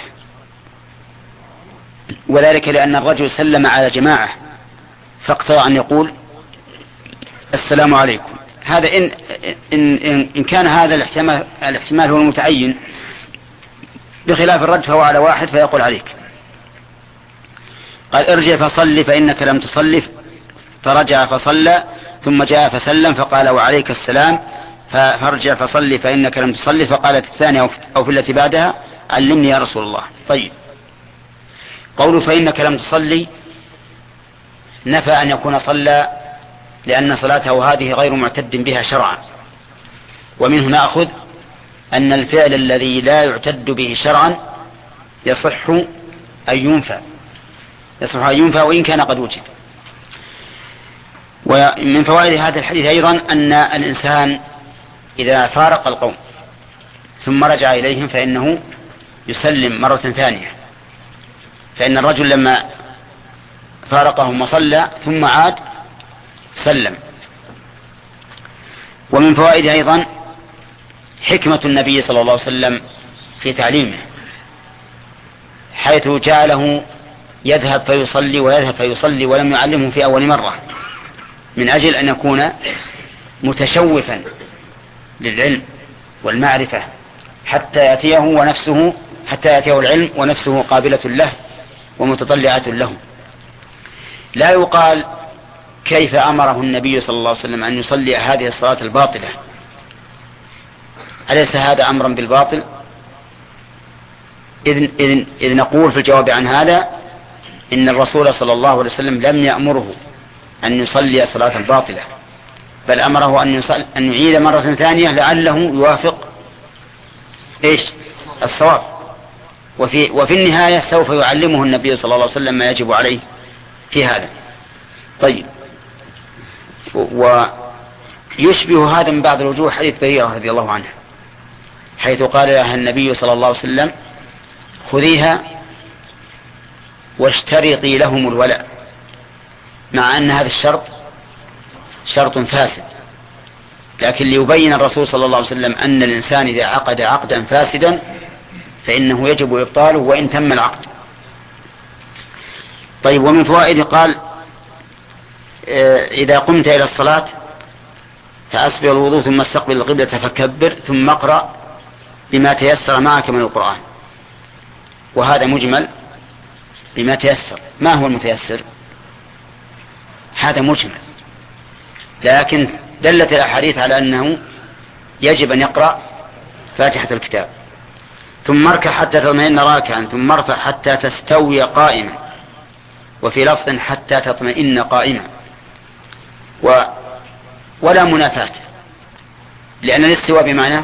وذلك لأن الرجل سلم على جماعة فاقتضى أن يقول السلام عليكم. هذا إن, إن, إن كان هذا الاحتمال, الاحتمال هو المتعين، بخلاف الرد فهو على واحد فيقول عليك. قال ارجع فصل فإنك لم تصلي، فرجع فصلى ثم جاء فسلم فقال وعليك السلام، فارجع فصل فإنك لم تصلي، فقالت الثانية أو في التي بعدها علمني يا رسول الله. طيب قول فإنك لم تصلي نفى أن يكون صلى، لأن صلاته هذه غير معتد بها شرعا، ومنه نأخذ أن الفعل الذي لا يعتد به شرعا يصح أن ينفى يصح أن ينفى وإن كان قد وجد. ومن فوائد هذا الحديث أيضا أن الإنسان إذا فارق القوم ثم رجع إليهم فإنه يسلم مرة ثانية، فإن الرجل لما فارقهم وصلى ثم عاد سلم. ومن فوائد أيضا حكمة النبي صلى الله عليه وسلم في تعليمه، حيث جعله يذهب فيصلي ويذهب فيصلي ولم يعلمه في أول مرة، من أجل أن يكون متشوفا للعلم والمعرفة حتى يأتيه ونفسه حتى يأتيه العلم ونفسه قابلة له ومتطلعة له. لا يقال كيف أمره النبي صلى الله عليه وسلم أن يصلي هذه الصلاة الباطلة، أليس هذا أمرا بالباطل؟ إذ, إذ, إذ نقول في الجواب عن هذا إن الرسول صلى الله عليه وسلم لم يأمره أن يصلي صلاة الباطلة، بل أمره أن, أن يعيد مرة ثانية لعله يوافق إيش الصواب. وفي, وفي النهاية سوف يعلمه النبي صلى الله عليه وسلم ما يجب عليه في هذا. طيب ويشبه هذا من بعض الوجوه حديث بريرة رضي الله عنه، حيث قال لها النبي صلى الله عليه وسلم خذيها واشترطي لهم الولاء، مع أن هذا الشرط شرط فاسد، لكن ليبين الرسول صلى الله عليه وسلم أن الإنسان إذا عقد عقدا فاسدا فإنه يجب إبطاله وإن تم العقد. طيب ومن فوائد قال إذا قمت إلى الصلاة فأسبغ الوضوء ثم استقبل القبلة فكبر ثم اقرأ بما تيسر معك من القرآن. وهذا مجمل بما تيسر. ما هو المتيسر؟ هذا مجمل، لكن دلت الأحاديث على أنه يجب أن يقرأ فاتحة الكتاب ثم اركع حتى تطمئن راكعا ثم ارفع حتى تستوي قائما، وفي لفظ حتى تطمئن قائما. و ولا منافاة، لأن الاستواء بمعنى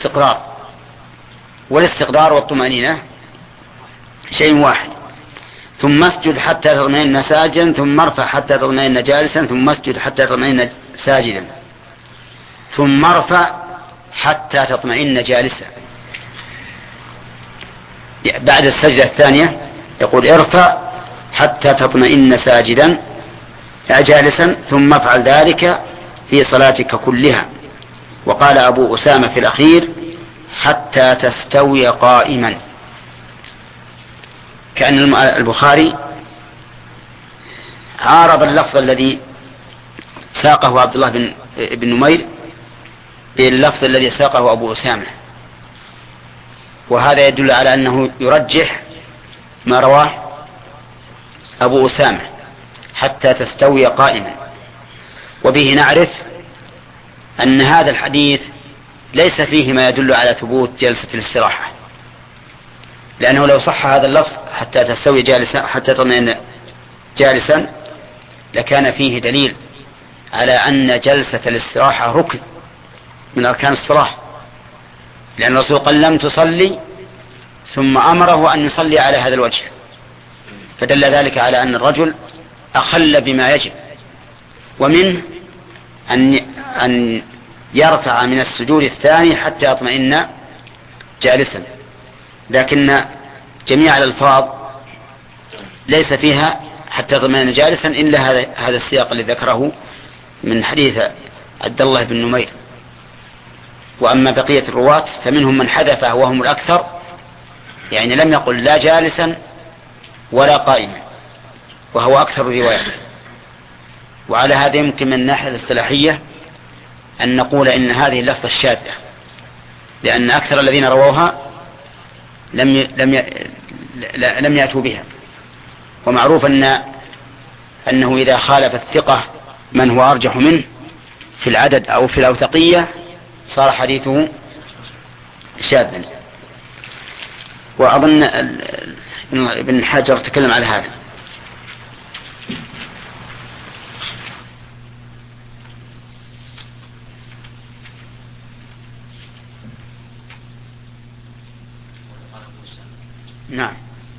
الاستقرار، والاستقرار والطمأنينة شيء واحد. ثم اسجد حتى تطمئن ساجدا ثم ارفع حتى تطمئن جالسا ثم اسجد حتى تطمئن ساجدا ثم ارفع حتى تطمئن جالسا. بعد السجدة الثانية يقول ارفع حتى تطمئن ساجدا جالسا ثم افعل ذلك في صلاتك كلها. وقال أبو أسامة في الأخير حتى تستوي قائما، كأن البخاري عارض اللفظ الذي ساقه عبد الله بن, بن نمير باللفظ الذي ساقه أبو أسامة، وهذا يدل على أنه يرجح ما رواه أبو أسامة حتى تستوي قائما. وبه نعرف أن هذا الحديث ليس فيه ما يدل على ثبوت جلسة الاستراحة، لأنه لو صح هذا اللفظ حتى تستوي جالسا حتى تطمئن جالسا لكان فيه دليل على أن جلسة الاستراحة ركن من أركان الصلاة، لأن الرسول قال لم تصلي ثم أمره أن يصلي على هذا الوجه، فدل ذلك على أن الرجل أخل بما يجب. ومنه أن أن يرفع من السجود الثاني حتى يطمئن جالسا، لكن جميع الألفاظ ليس فيها حتى يطمئن جالسا إلا هذا هذا السياق الذي ذكره من حديث عبد الله بن نمير. وأما بقية الرواة فمنهم من حذفه وهم الأكثر، يعني لم يقل لا جالسا ولا قائما، وهو أكثر الروايات. وعلى هذا يمكن من الناحية الاصطلاحية أن نقول إن هذه اللفظة الشاذة، لأن أكثر الذين رووها لم ي... لم ي... لم يأتوا بها. ومعروف أن أنه إذا خالف الثقة من هو أرجح منه في العدد أو في الأوثقية صار حديثه شاذا. وأظن ابن حجر تكلم على هذا. نعم.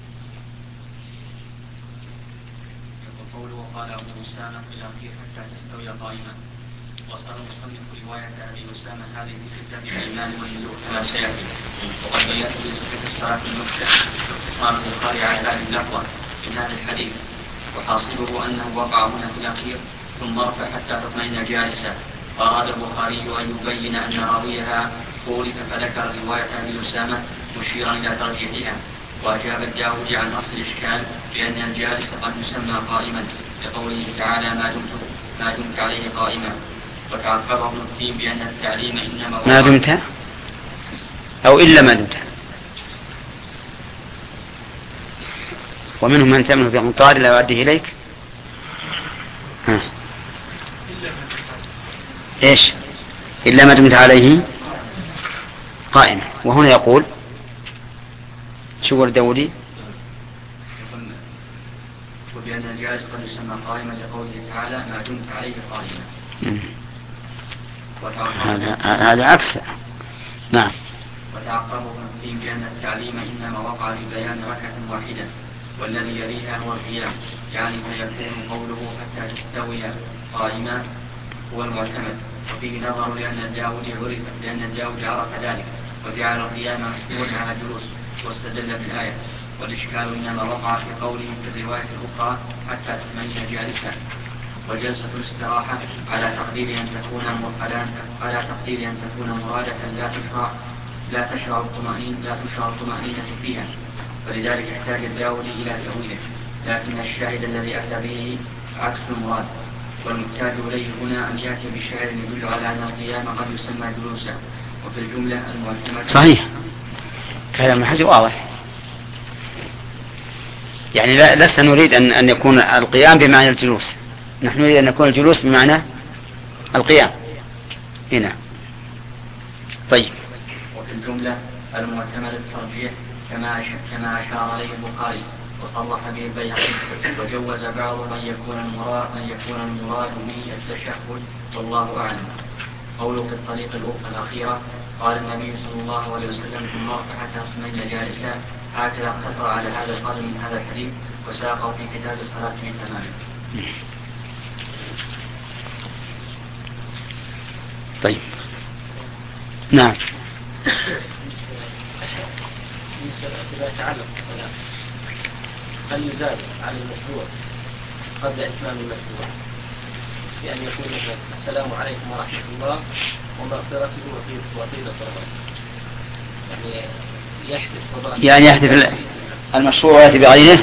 قوله وقال أبو أسامة في الأخير حتى تستوي قائما. وصل المصنف رواية أبي أسامة هذه في كتاب الإيمان والنذور كما سيأتي، وقد بينت في صفة الصلاة المختصر باختصار البخاري على هذه اللفظة من هذا الحديث، وحاصله أنه وقع هنا في الأخير ثم ارفع حتى تطمئن جالسا. فأراد البخاري أن يبين أن راويها خولف فذكر رواية أبي أسامة مشيرا إلى ترجيحها. وأجاب الداودي عن أصل الإشكال بأن الجالس قد يسمى قائما لقوله تعالى ما دمت ما دمت عليه قائما. وتعقبه ابن التيم بأن التعليم إنما ما دمت أو إلا ما دمت. ومنهم من تأمنه بأمطار لا يؤديه إليك. ها. إيش إلا ما دمت عليه قائما. وهنا يقول شو الداودي وبأن الجالس قد يسمى قائما لقوله تعالى ما دمت عليه قائما. هذا هذا عكس. نعم. وتعقبه ابن التيم بأن التعليم إنما وقع لبيان ركعة واحدة والذي يليها هو القيام، يعني فيكون قوله حتى تستوي قائما هو المعتمد. وفيه نظر لأن الداود عرف لأن الداود عرف ذلك وجعل القيام مشهورا على الجلوس واستدل بالآية. والإشكال إنما وقع في قوله في الرواية الأخرى حتى تطمئن جالسا. وجلسة الاستراحة على تقدير أن تكون على تقدير أن تكون مرادة لا تشرع لا تشرع الطمأنينة لا تشرع الطمأنينة فيها، فلذلك احتاج الداودي إلى تأويله. لكن الشاهد الذي أتى به عكس المراد، والمحتاج إليه هنا أن يأتي بشعر يدل على أن القيام قد يسمى جلوسا. وفي الجملة المعتمد صحيح كلام الحج واضح. يعني لا لسنا نريد أن أن يكون القيام بمعنى الجلوس، نحن نريد أن يكون الجلوس بمعنى القيام هنا. طيب. وفي الجملة المعتمد الترجيح كما كما أشار عليه البخاري وصرح به البيهقي، وجوز بعض من يكون المراد من يكون المراد به التشهد والله أعلم. قوله في الطريق الأخيرة قال النبي صلى الله عليه وسلم ثم ارفع حتى تطمئن جالسا، هكذا اقتصر على هذا القدر من هذا الحديث وساقه في كتاب الصلاة من تمامه. طيب نعم. إذا تعلق الصلاة هل يزاد على المشروع قبل إتمام المشروع بأن يقول السلام عليكم ورحمة الله ومغفرته وطيب الصلوات، يعني يحدث فضائل يعني يحدث المشروع ويأتي بغيره؟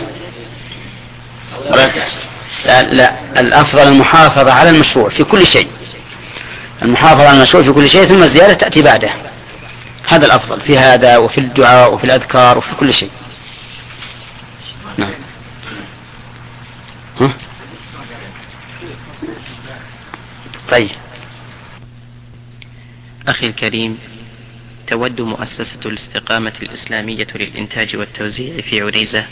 لا, لا الأفضل المحافظة على المشروع في كل شيء، المحافظة على المشروع في كل شيء ثم الزيادة تأتي بعده، هذا الأفضل في هذا وفي الدعاء وفي الأذكار وفي كل شيء. نعم. ها؟ طيب. أخي الكريم، تود مؤسسة الاستقامة الإسلامية للإنتاج والتوزيع في عنيزة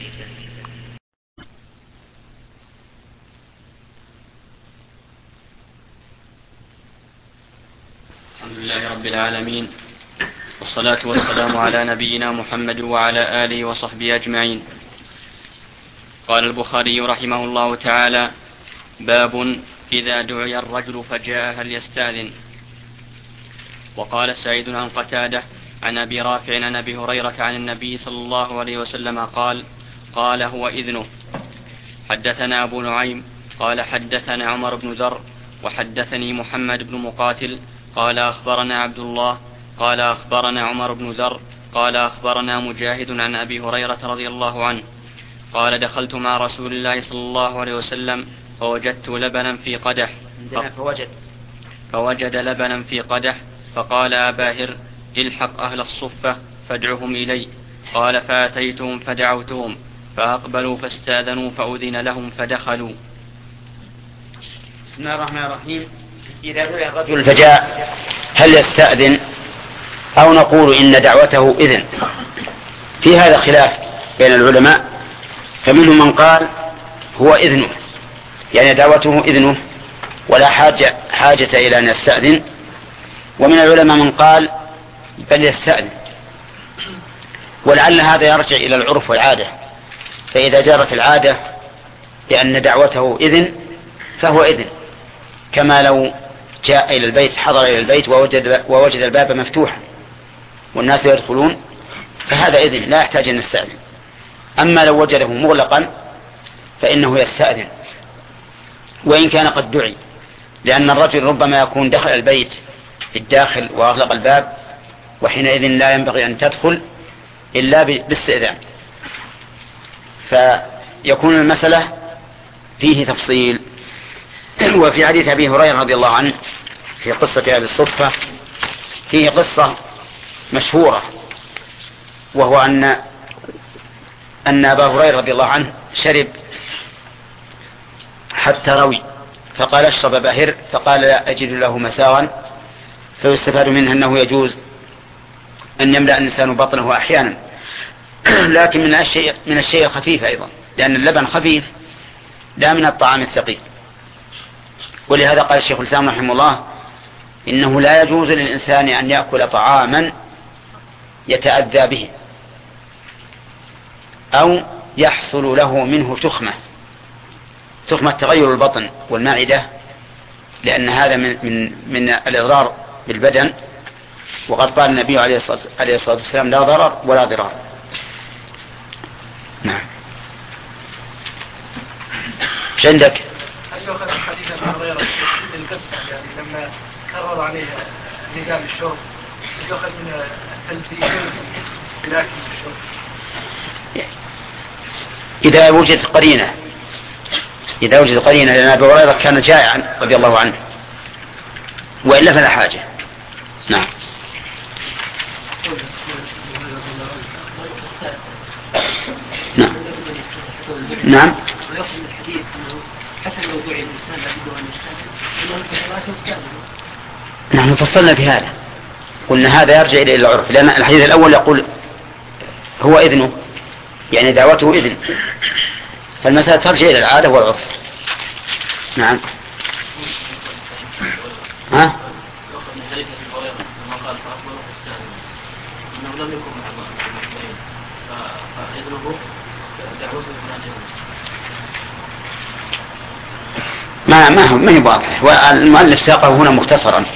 الحمد لله رب العالمين، والصلاة والسلام على نبينا محمد وعلى آله وصحبه أجمعين. قال البخاري رحمه الله تعالى: باب إذا دعي الرجل فجاء هل يستأذن. وقال سعيد عن قتادة عن أبي رافع عن أبي هريرة عن النبي صلى الله عليه وسلم قال: قال هو إذنه. حدثنا أبو نعيم قال حدثنا عمر بن ذر وحدثني محمد بن مقاتل قال أخبرنا عبد الله قال أخبرنا عمر بن ذر قال أخبرنا مجاهد عن أبي هريرة رضي الله عنه قال: دخلت مع رسول الله صلى الله عليه وسلم فوجدت لبنا في قدح فوجد فوجد لبنا في قدح فقال: أبا هر الحق أهل الصفة فادعهم إلي. قال: فأتيتهم فدعوتهم فأقبلوا فاستأذنوا فأذن لهم فدخلوا. بسم الله الرحمن الرحيم. إذا دعي الرجل فجاء هل يستأذن أو نقول إن دعوته إذن؟ في هذا خلاف بين العلماء، فمنهم من قال هو إذنه، يعني دعوته إذنه ولا حاجة, حاجة إلى أن يستأذن، ومن العلماء من قال بل يستأذن، ولعل هذا يرجع إلى العرف والعادة، فإذا جرت العادة بأن دعوته إذن فهو إذن، كما لو جاء إلى البيت حضر إلى البيت ووجد, ووجد الباب مفتوحا والناس يدخلون فهذا إذن لا يحتاج أن يستأذن. أما لو وجده مغلقا فإنه يستأذن وإن كان قد دعي، لأن الرجل ربما يكون دخل البيت في الداخل وأغلق الباب، وحينئذ لا ينبغي أن تدخل إلا بالاستئذان، فيكون المسألة فيه تفصيل. وفي حديث أبي هريرة رضي الله عنه في قصة أهل الصفة فيه قصة مشهورة، وهو أن أن أبا هريرة رضي الله عنه شرب حتى روي فقال: اشرب باهر، فقال: لا أجد له مساغا. فيستفاد منها أنه يجوز أن يملأ الإنسان بطنه أحيانا، لكن من الشيء من الشيء الخفيف أيضا، لأن اللبن خفيف لا من الطعام الثقيل. ولهذا قال الشيخ الإسلام رحمه الله: إنه لا يجوز للإنسان أن يأكل طعاما يتأذى به أو يحصل له منه تخمة تخمة تغير البطن والمعدة، لأن هذا من, من, من الإضرار بالبدن، وقد قال النبي عليه الصلاة والسلام: لا ضرر ولا ضرار. نعم. ايش عندك؟ هل يؤخذ حديث ابي هريره في القصه، يعني لما كرر عليها نداء الشرب، يؤخذ من التلزيق بالاكل والشرب؟ إذا وجد قرينة إذا وجد قرينة لأن أبي هريرة كان جائعا رضي الله عنه، وإلا فلا حاجة. نعم. نعم. نعم. نحن فصلنا في هذا، قلنا هذا يرجع إلى العرف، لأن الحديث الأول يقول هو إذنه، يعني دعوته إذن، فالمسألة ترجع إلى العادة والعرف. نعم. ها؟ ما ما هو ما هي واضحة، والمؤلف ساقه هنا مختصرا.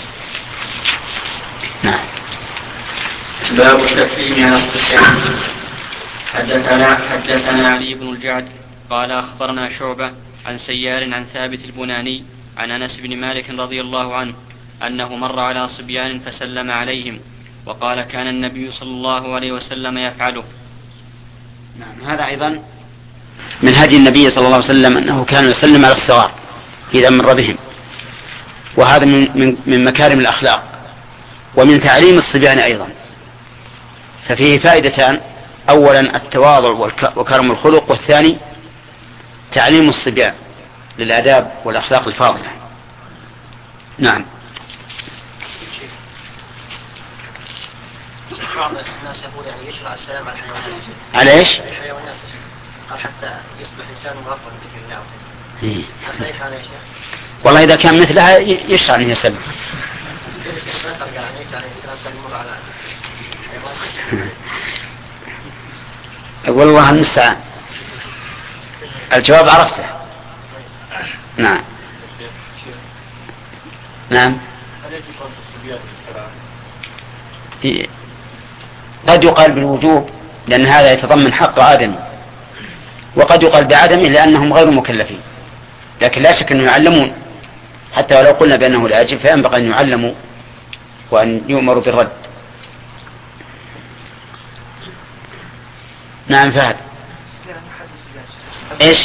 نعم. باب التسليم على الصبيان. حدثنا حدثنا علي بن الجعد قال أخبرنا شعبة عن سيار عن ثابت البناني عن أنس بن مالك رضي الله عنه أنه مر على صبيان فسلم عليهم وقال كان النبي صلى الله عليه وسلم يفعله. نعم. هذا أيضا من هدي النبي صلى الله عليه وسلم أنه كان يسلم على الصغار إذا مر بهم، وهذا من, من, من مكارم الأخلاق ومن تعليم الصبيان أيضا. ففيه فائدتان: أولا التواضع وكرم الخلق، والثاني تعليم الصبيان للآداب والأخلاق الفاضلة. نعم. بعض الناس يقول يعني يشرع السلام على الحيوانات. على ايش؟ الحيوانات قال حتى يصبح الإنسان مغفرا بذكر الله. إيه. صحيح هذا يا شيخ؟ والله إذا كان مثلها يشرع أن يسلم. أقول الله المستعان. الجواب عرفته. نعم. نعم. قد يقال بالوجوب لأن هذا يتضمن حق آدم، وقد يقال بعدمه لأنهم غير مكلفين، لكن لا شك أنهم يعلمون، حتى ولو قلنا بأنه لا يجب فينبغي أن يعلموا وأن يؤمروا بالرد. نعم. فهد إيش؟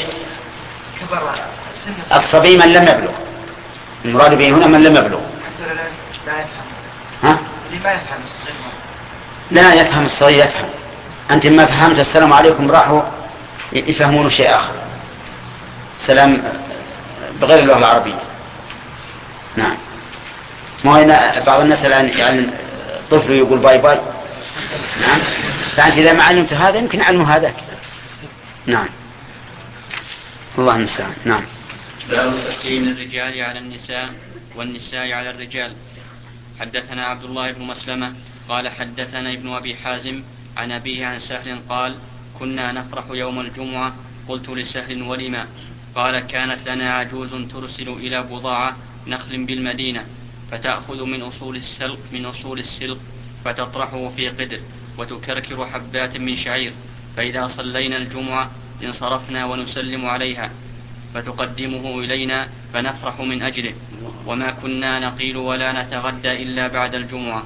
الصبي من لم يبلغ، المراد به هنا من لم يبلغ. ها؟ لا يفهم الصغير، يفهم. أنت ما فهمت السلام عليكم راحوا يفهمون شيء آخر، سلام بغير اللغة العربية. نعم. ما هنا بعض الناس الآن يعلم طفله يقول باي باي. نعم. فأنت إذا ما علمت هذا يمكن علمه هذاك. نعم. الله المستعان. نعم. باب تسليم الرجال على النساء والنساء على الرجال. حدثنا عبد الله بن مسلمة قال حدثنا ابن أبي حازم عن أبيه عن سهل قال كنا نفرح يوم الجمعة. قلت لسهل ولما؟ قال كانت لنا عجوز ترسل إلى بضاعة نخل بالمدينة فتأخذ من أصول السلق من أصول السلق فتطرحه في قدر وتكركر حبات من شعير، فإذا صلينا الجمعة انصرفنا ونسلم عليها فتقدمه إلينا فنفرح من أجله، وما كنا نقيل ولا نتغدى إلا بعد الجمعة.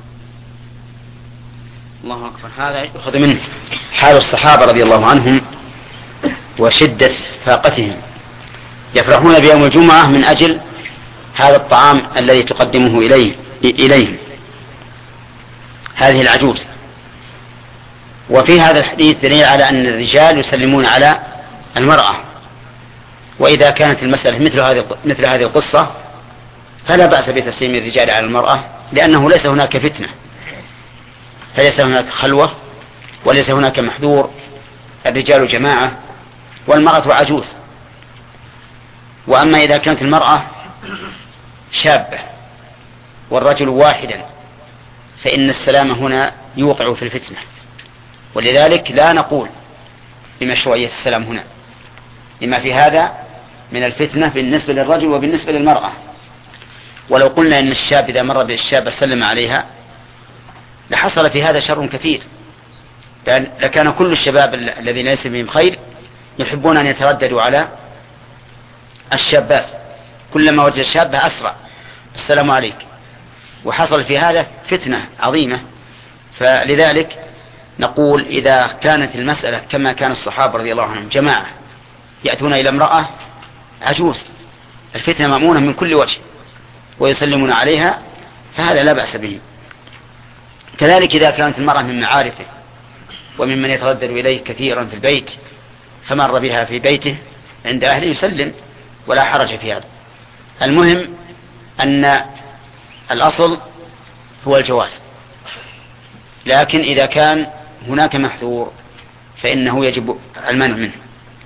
الله أكبر. هذا يأخذ منه حال الصحابة رضي الله عنهم وشدة فاقتهم، يفرحون بيوم الجمعة من أجل هذا الطعام الذي تقدمه إليه إليهم هذه العجوز. وفي هذا الحديث دليل على أن الرجال يسلمون على المرأة، وإذا كانت المسألة مثل هذه مثل هذه القصة فلا بأس بتسليم الرجال على المرأة، لأنه ليس هناك فتنة، فليس هناك خلوة وليس هناك محذور، الرجال جماعة والمرأة عجوز. وأما إذا كانت المرأة شابة والرجل واحدا فإن السلام هنا يوقع في الفتنة، ولذلك لا نقول بمشروعية السلام هنا لما في هذا من الفتنة بالنسبة للرجل وبالنسبة للمرأة. ولو قلنا إن الشاب إذا مر بالشاب سلم عليها لحصل في هذا شر كثير، لكان كل الشباب الذين ليس بهم خير يحبون أن يترددوا على الشابات، كلما وجد شابة أسرع السلام عليك، وحصل في هذا فتنة عظيمة. فلذلك نقول إذا كانت المسألة كما كان الصحابة رضي الله عنهم جماعة يأتون إلى امرأة عجوز الفتنة مأمونة من كل وجه ويسلمون عليها فهذا لا بأس به. كذلك إذا كانت المرأة من معارفه وممن يتردد إليه كثيرا في البيت فمر بها في بيته عند أهله يسلم ولا حرج في هذا. المهم أن الأصل هو الجواز، لكن إذا كان هناك محذور فإنه يجب المنع منه.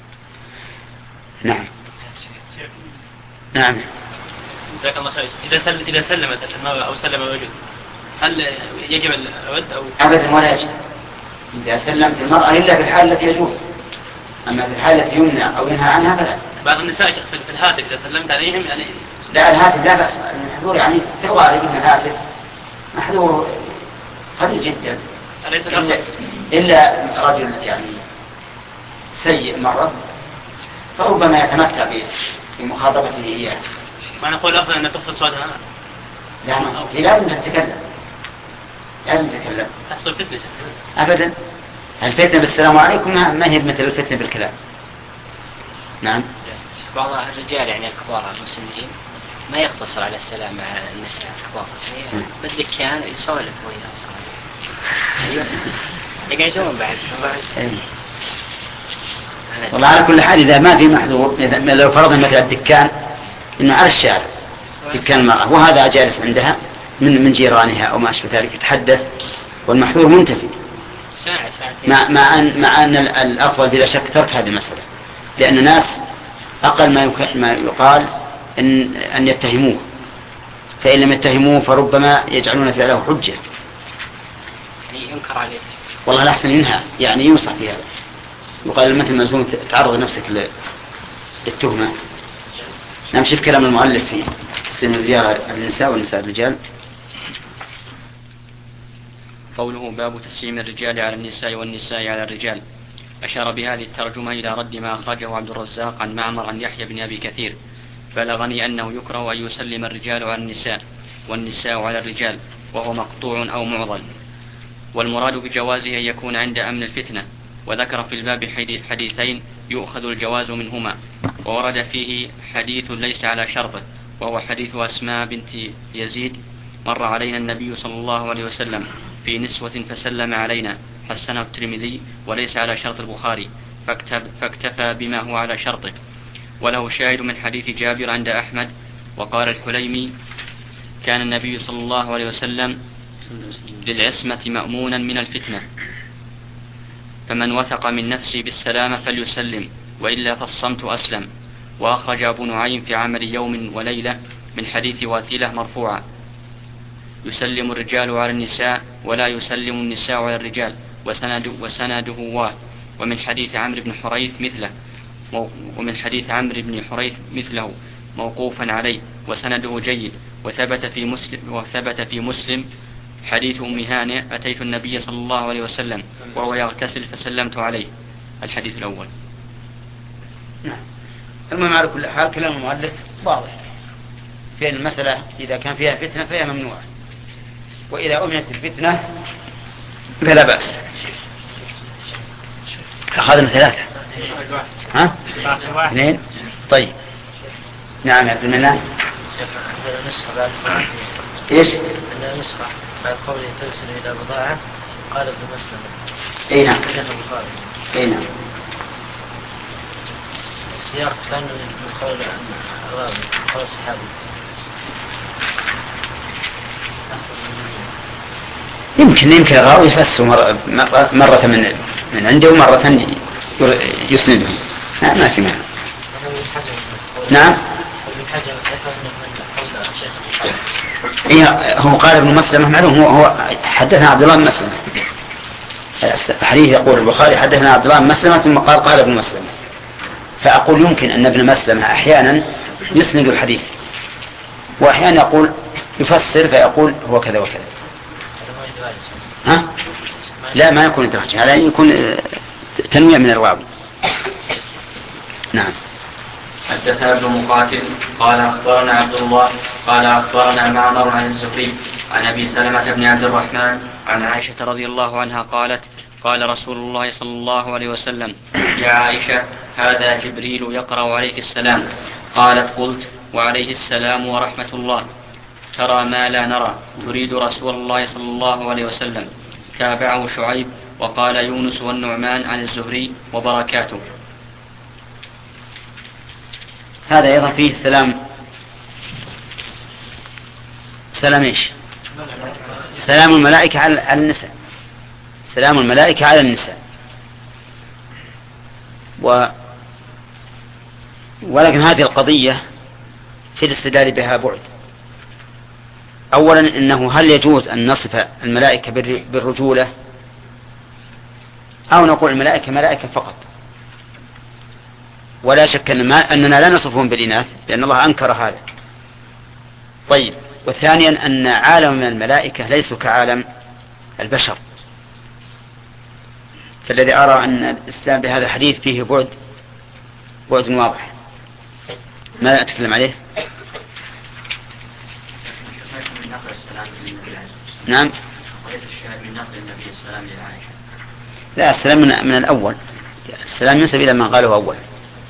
نعم. نعم. جزاك الله خير. إذا سلم إذا سلمت المرأة أو سلم الرجل هل يجب الرد أو؟ أبدا ولا يجب. إذا سلمت المرأة إلا في الحالة التي يجوز، أما في الحالة التي يمنع أو ينهى عنها فلا. بعض النساء في الهاتف إذا سلمت عليهم يعني لا الهاتف لا بأس، المحذور يعني توارد من الهاتف محذور قليل جدا، إلا, إلا رجل يعني سيء مرة فربما يتمتع بمخاطبته إياه. ما نقول أفضل أن تخفض صوتها؟ لا ما هي لازم تتكلم، لازم تتكلم. تحصل فتنة أبدا، الفتنة بالسلام عليكم ما هي مثل الفتنة بالكلام. نعم. بعض الرجال يعني الكبار المسنين ما يقتصر على السلام مع النساء الكبار، يعني بالذكيان يسولف وإذا صار أيوة يقعدون بعد. والله على كل حال إذا ما في محذور، إذا لو فرضنا مثل الدكان إنه على الشارع دكان المرأة وهذا جالس عندها من من جيرانها أو ما أشبه ذلك يتحدث والمحذور منتفي ساعة ساعتين، مع مع أن مع أن الأفضل بلا شك ترك هذه المسألة، لأن الناس أقل ما ما يقال أن أن يتهموه، فإن لم يتهموه فربما يجعلون فعله حجة. يعني ينكر عليه. والله الأحسن منها يعني ينصح فيها، يقال مثل ملزوم تعرض نفسك للتهمة. نمشي في كلام المؤلف في سن الرجال النساء والنساء الرجال. قوله باب تسليم الرجال على النساء والنساء على الرجال، أشار بهذه الترجمة إلى رد ما أخرجه عبد الرزاق عن معمر عن يحيى بن أبي كثير، بلغني أنه يكره أن يسلم الرجال على النساء والنساء على الرجال وهو مقطوع أو معضل، والمراد بجوازه أن يكون عند أمن الفتنة. وذكر في الباب حديثين يؤخذ الجواز منهما، وورد فيه حديث ليس على شرطه وهو حديث أسماء بنت يزيد: مر علينا النبي صلى الله عليه وسلم في نسوة فسلم علينا، حسنه الترمذي وليس على شرط البخاري فاكتب فاكتفى بما هو على شرطه. وله شاهد من حديث جابر عند أحمد. وقال الحليمي: كان النبي صلى الله عليه وسلم للعصمة مأمونا من الفتنة، فمن وثق من نفسه بالسلامة فليسلم وإلا فالصمت أسلم. وأخرج أبو نعيم في عمل يوم وليلة من حديث واثلة مرفوعا: يسلم الرجال على النساء ولا يسلم النساء على الرجال، وسند وسنده واه. ومن حديث عمرو بن حريث مثله ومن حديث عمرو بن حريث مثله موقوفا عليه وسنده جيد. وثبت في مسلم وثبت في مسلم حديث أم هانئ: أتيت النبي صلى الله عليه وسلم وهو يغتسل فسلمت عليه. الحديث الأول. نعم. المهم على كل حال كلام المؤلف واضح في المسألة، إذا كان فيها فتنة فهي ممنوعة، وإذا أمنت الفتنة فلا بأس. أخذنا ثلاثة، ها؟ اثنين. طيب. نعم يا عبد المنان. إيش؟ عندنا نسخة بعد قوله ترسل إلى بضاعة قال ابن مسلم. أي نعم. أي نعم. السياق كان من قول الراوي قول الصحابي. يمكن يمكن الراوي يفسر مرة, مرة, مرة من من عنده ومرة يسنده، ما في معنى. نعم. إيه هو قال ابن مسلمة معلوم، هو هو حدثنا عبد الله بن مسلمة. الحديث يقول البخاري حدثنا عبد الله بن مسلمة ثم قال قال ابن مسلمة، فأقول يمكن أن ابن مسلمة أحيانا يسند الحديث وأحيانا يقول يفسر فيقول هو كذا وكذا. ها؟ لا ما يكون إدراج، هذا يكون تنويع من الراوي. نعم. حدثنا ابن مقاتل قال أخبرنا عبد الله قال أخبرنا معمر عن الزهري عن أبي سلمة بن عبد الرحمن عن عائشة رضي الله عنها قالت: قال رسول الله صلى الله عليه وسلم: يا عائشة هذا جبريل يقرأ عليك السلام. قالت: قلت: وعليه السلام ورحمة الله. ترى ما لا نرى، تريد رسول الله صلى الله عليه وسلم. تابعه شعيب وقال يونس والنعمان عن الزهري وبركاته. هذا أيضا فيه سلام. سلام إيش؟ سلام الملائكة على النساء. سلام الملائكة على النساء. و ولكن هذه القضية في الاستدلال بها بعد. أولا إنه هل يجوز أن نصف الملائكة بالرجولة أو نقول الملائكة ملائكة فقط؟ ولا شك أن ما أننا لا نصفهم بالإناث لأن الله أنكر هذا. طيب، وثانيا أن عالم من الملائكة ليسوا كعالم البشر، فالذي أرى أن الإسلام بهذا الحديث فيه بعد بعد واضح. ماذا أتكلم عليه؟ نعم. وليس الشاهد من نقل النبي السلام لعائشة. لا، السلام من, من الأول، السلام ينسب إلى من قاله أول.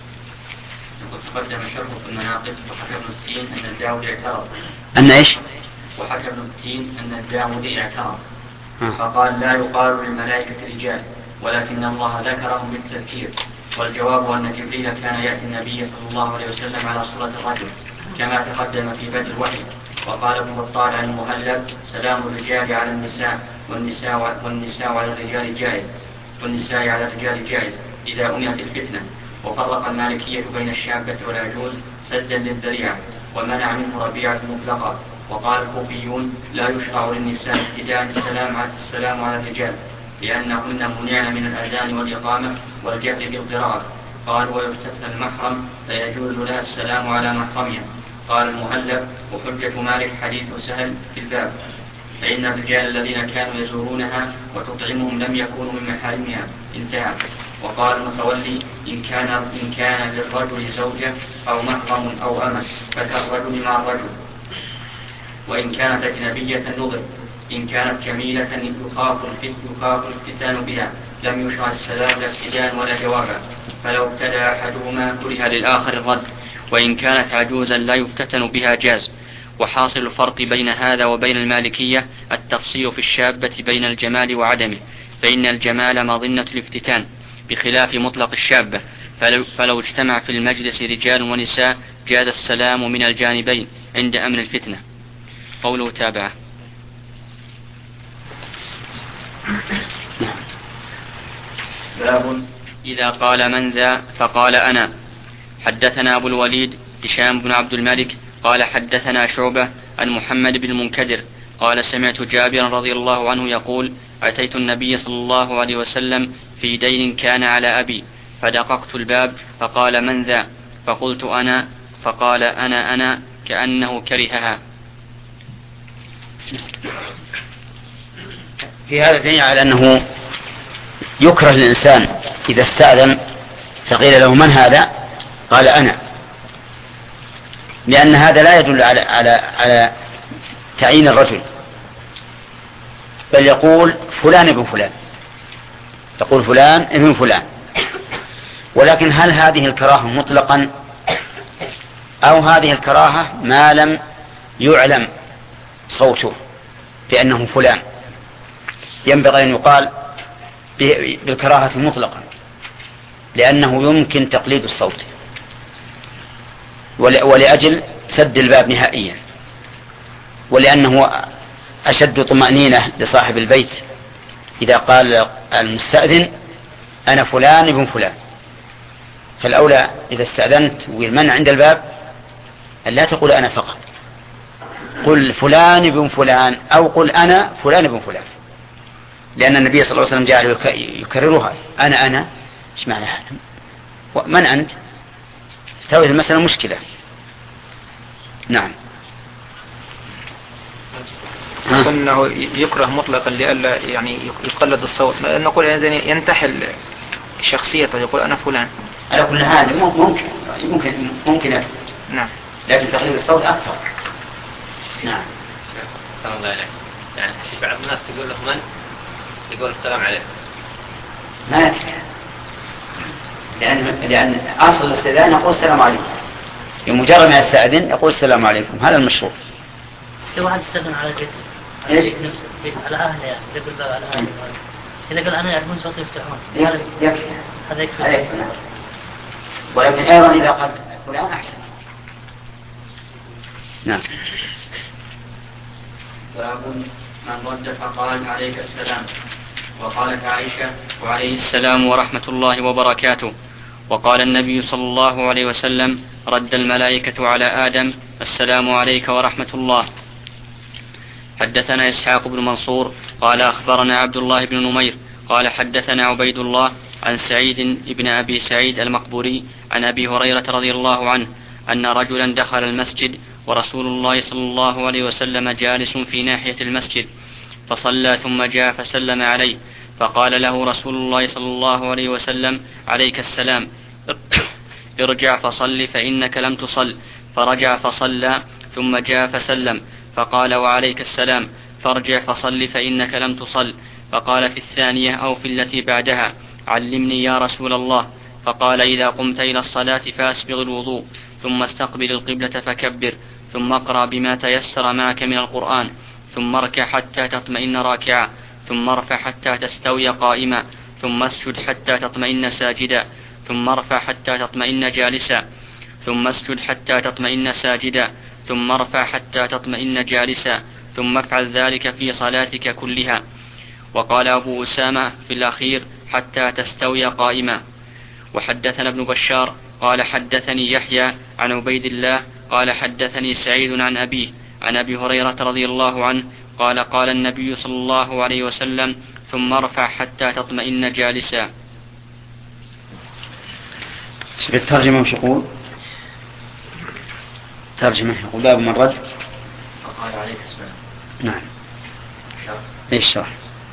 تقدم شرح في المناقب وحكى ابن التين أن الداود اعترض. أن إيش؟ وحكى ابن التين أن الداود اعترض فقال لا يقال للملائكة رجال ولكن الله ذكرهم بالتذكير، والجواب أن جبريل كان يأتي النبي صلى الله عليه وسلم على صورة الرجل كما تقدم في بدء الوحي. وقال ابن بطال عن المهلب سلام الرجال على النساء والنساء والنساء على الرجال جائز والنساء على الرجال جائز إذا أمنت الفتنة. وفرق المالكية بين الشابة والعجوز سدا للذريعة ومنع منه ربيعة مطلقة. وقال الكوفيون لا يشرع للنساء ابتداء السلام على السلام على الرجال لأنهن منعن من الأذان والإقامة والجهل بالقراءة. قال ويستثنى المحرم فيجوز لها السلام على محرمها. قال المهلب وحجة مالك حديث سهل في الباب فإن الرجال الذين كانوا يزورونها وتطعمهم لم يكونوا من محارمها انتهى. وقال المتولي إن كان إن كان للرجل زوجة أو محرم أو أمة فكالرجل مع الرجل، وإن كانت أجنبية نظر، إن كانت كميلة يخاف يخاف الافتتان بها لم يشرع السلام لا ابتداء ولا جوابا، فلو ابتدى أحدهما كره للآخر الرد، وإن كانت عجوزا لا يفتتن بها جاز. وحاصل الفرق بين هذا وبين المالكية التفصيل في الشابة بين الجمال وعدمه، فإن الجمال مظنة الافتتان بخلاف مطلق الشابة، فلو, فلو اجتمع في المجلس رجال ونساء جاز السلام من الجانبين عند أمن الفتنة. قوله تابعه. باب إذا قال من ذا فقال أنا. حدثنا أبو الوليد هشام بن عبد الملك قال حدثنا شعبة عن محمد بن المنكدر قال سمعت جابر رضي الله عنه يقول أتيت النبي صلى الله عليه وسلم في دين كان على أبي فدققت الباب فقال من ذا فقلت أنا فقال أنا أنا كأنه كرهها. في هذا دليل على أنه يكره الإنسان إذا استأذن فقيل له من هذا قال أنا، لأن هذا لا يدل على على على تعيين الرجل، بل يقول فلان ابن فلان، يقول فلان ابن فلان. ولكن هل هذه الكراهة مطلقا أو هذه الكراهة ما لم يعلم صوته بأنه فلان؟ ينبغي أن يقال بالكراهة مطلقا لأنه يمكن تقليد الصوت ولأجل سد الباب نهائيا، ولأنه أشد طمأنينة لصاحب البيت إذا قال المستأذن أنا فلان ابن فلان. فالأولى إذا استأذنت والمنع عند الباب أن لا تقول أنا فقط، قل فلان ابن فلان أو قل أنا فلان ابن فلان، لأن النبي صلى الله عليه وسلم جعل يكررها أنا أنا إيش معنى هذا؟ من أنت؟ تسوي المسألة مشكلة. نعم. أنه يكره مطلقا لئلا يعني يقلد الصوت، نقول يعني ينتحل شخصيته يقول أنا فلان. على كل حال ممكن ممكن ممكن نعم، لكن تقليد الصوت أكثر. نعم. السلام الله عليك. يعني في بعض الناس تقول له من يقول السلام عليكم. ما يكفي، لأن لأن أصل الاستئذان يقول السلام عليكم، بمجرد ما يستأذن يقول السلام عليكم، هذا المشروع. لو واحد استأذن على بيته ايش؟ على أهله يعني يقول باب على أهله، إذا قال أنا يعرفون صوتي يفتحون. يكفي. هذا يكفي. هذا يكفي. ولكن أيضا إذا قال فلان أحسن. نعم. باب من رد فقال عليك السلام. وقالت عائشة وعليه السلام ورحمة الله وبركاته. وقال النبي صلى الله عليه وسلم رد الملائكة على آدم السلام عليك ورحمة الله. حدثنا إسحاق بن منصور قال أخبرنا عبد الله بن نمير قال حدثنا عبيد الله عن سعيد بن أبي سعيد المقبوري عن أبي هريرة رضي الله عنه أن رجلا دخل المسجد ورسول الله صلى الله عليه وسلم جالس في ناحية المسجد، فصلى ثم جاء فسلم عليه، فقال له رسول الله صلى الله عليه وسلم: عليك السلام، ارجع فصل فإنك لم تصل. فرجع فصلى ثم جاء فسلم، فقال: وعليك السلام، فارجع فصل فإنك لم تصل. فقال في الثانية أو في التي بعدها: علمني يا رسول الله. فقال: إذا قمت إلى الصلاة فأسبغ الوضوء، ثم استقبل القبلة فكبر، ثم اقرأ بما تيسر معك من القرآن، ثم اركع حتى تطمئن راكعا، ثم ارفع حتى تستوي قائما، ثم اسجد حتى تطمئن ساجدا، ثم ارفع حتى تطمئن جالسا، ثم اسجد حتى تطمئن ساجدا، ثم ارفع حتى تطمئن جالسا، ثم افعل ذلك في صلاتك كلها. وقال أبو أسامة في الأخير: حتى تستوي قائما. وحدثنا ابن بشار قال حدثني يحيى عن عبيد الله قال حدثني سعيد عن أبيه عن أبي هريرة رضي الله عنه قال: قال النبي صلى الله عليه وسلم: ثم ارفع حتى تطمئن جالسا. الترجمة وش يقول؟ ترجمة يقول: باب من رد. فقال: عليك السلام. نعم. شرح. ايش شرح؟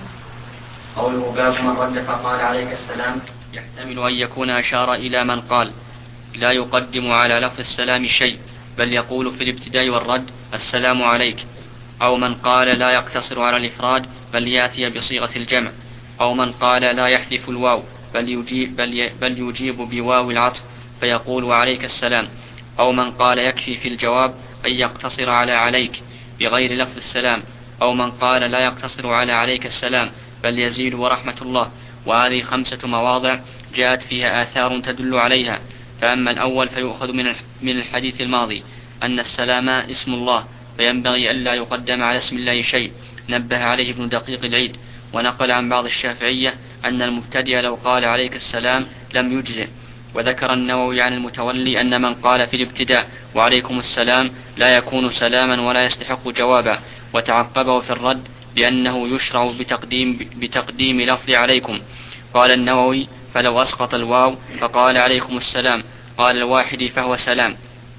قوله: باب من رد فقال عليك السلام، يحتمل أن يكون أشار إلى من قال: لا يقدم على لفظ السلام شيء، بل يقول في الابتداء والرد: السلام عليك. أو من قال: لا يقتصر على الإفراد بل يأتي بصيغة الجمع. أو من قال: لا يحذف الواو بل يجيب, بل بل يجيب بواو العطف فيقول: وعليك السلام. أو من قال: يكفي في الجواب أن يقتصر على عليك بغير لفظ السلام. أو من قال: لا يقتصر على عليك السلام بل يزيد ورحمة الله. وهذه خمسة مواضع جاءت فيها آثار تدل عليها. فأما الأول فيؤخذ من الحديث الماضي أن السلام اسم الله، فينبغي ألا يقدم على اسم الله شيء، نبه عليه ابن دقيق العيد. ونقل عن بعض الشافعية أن المبتدئ لو قال عليك السلام لم يجزئ. وذكر النووي عن المتولي أن من قال في الابتداء وعليكم السلام لا يكون سلاما ولا يستحق جوابا، وتعقبه في الرد بأنه يشرع بتقديم, بتقديم لفظ عليكم. قال النووي: فلو أسقط الواو فقال عليكم السلام قال الواحد فهو سلام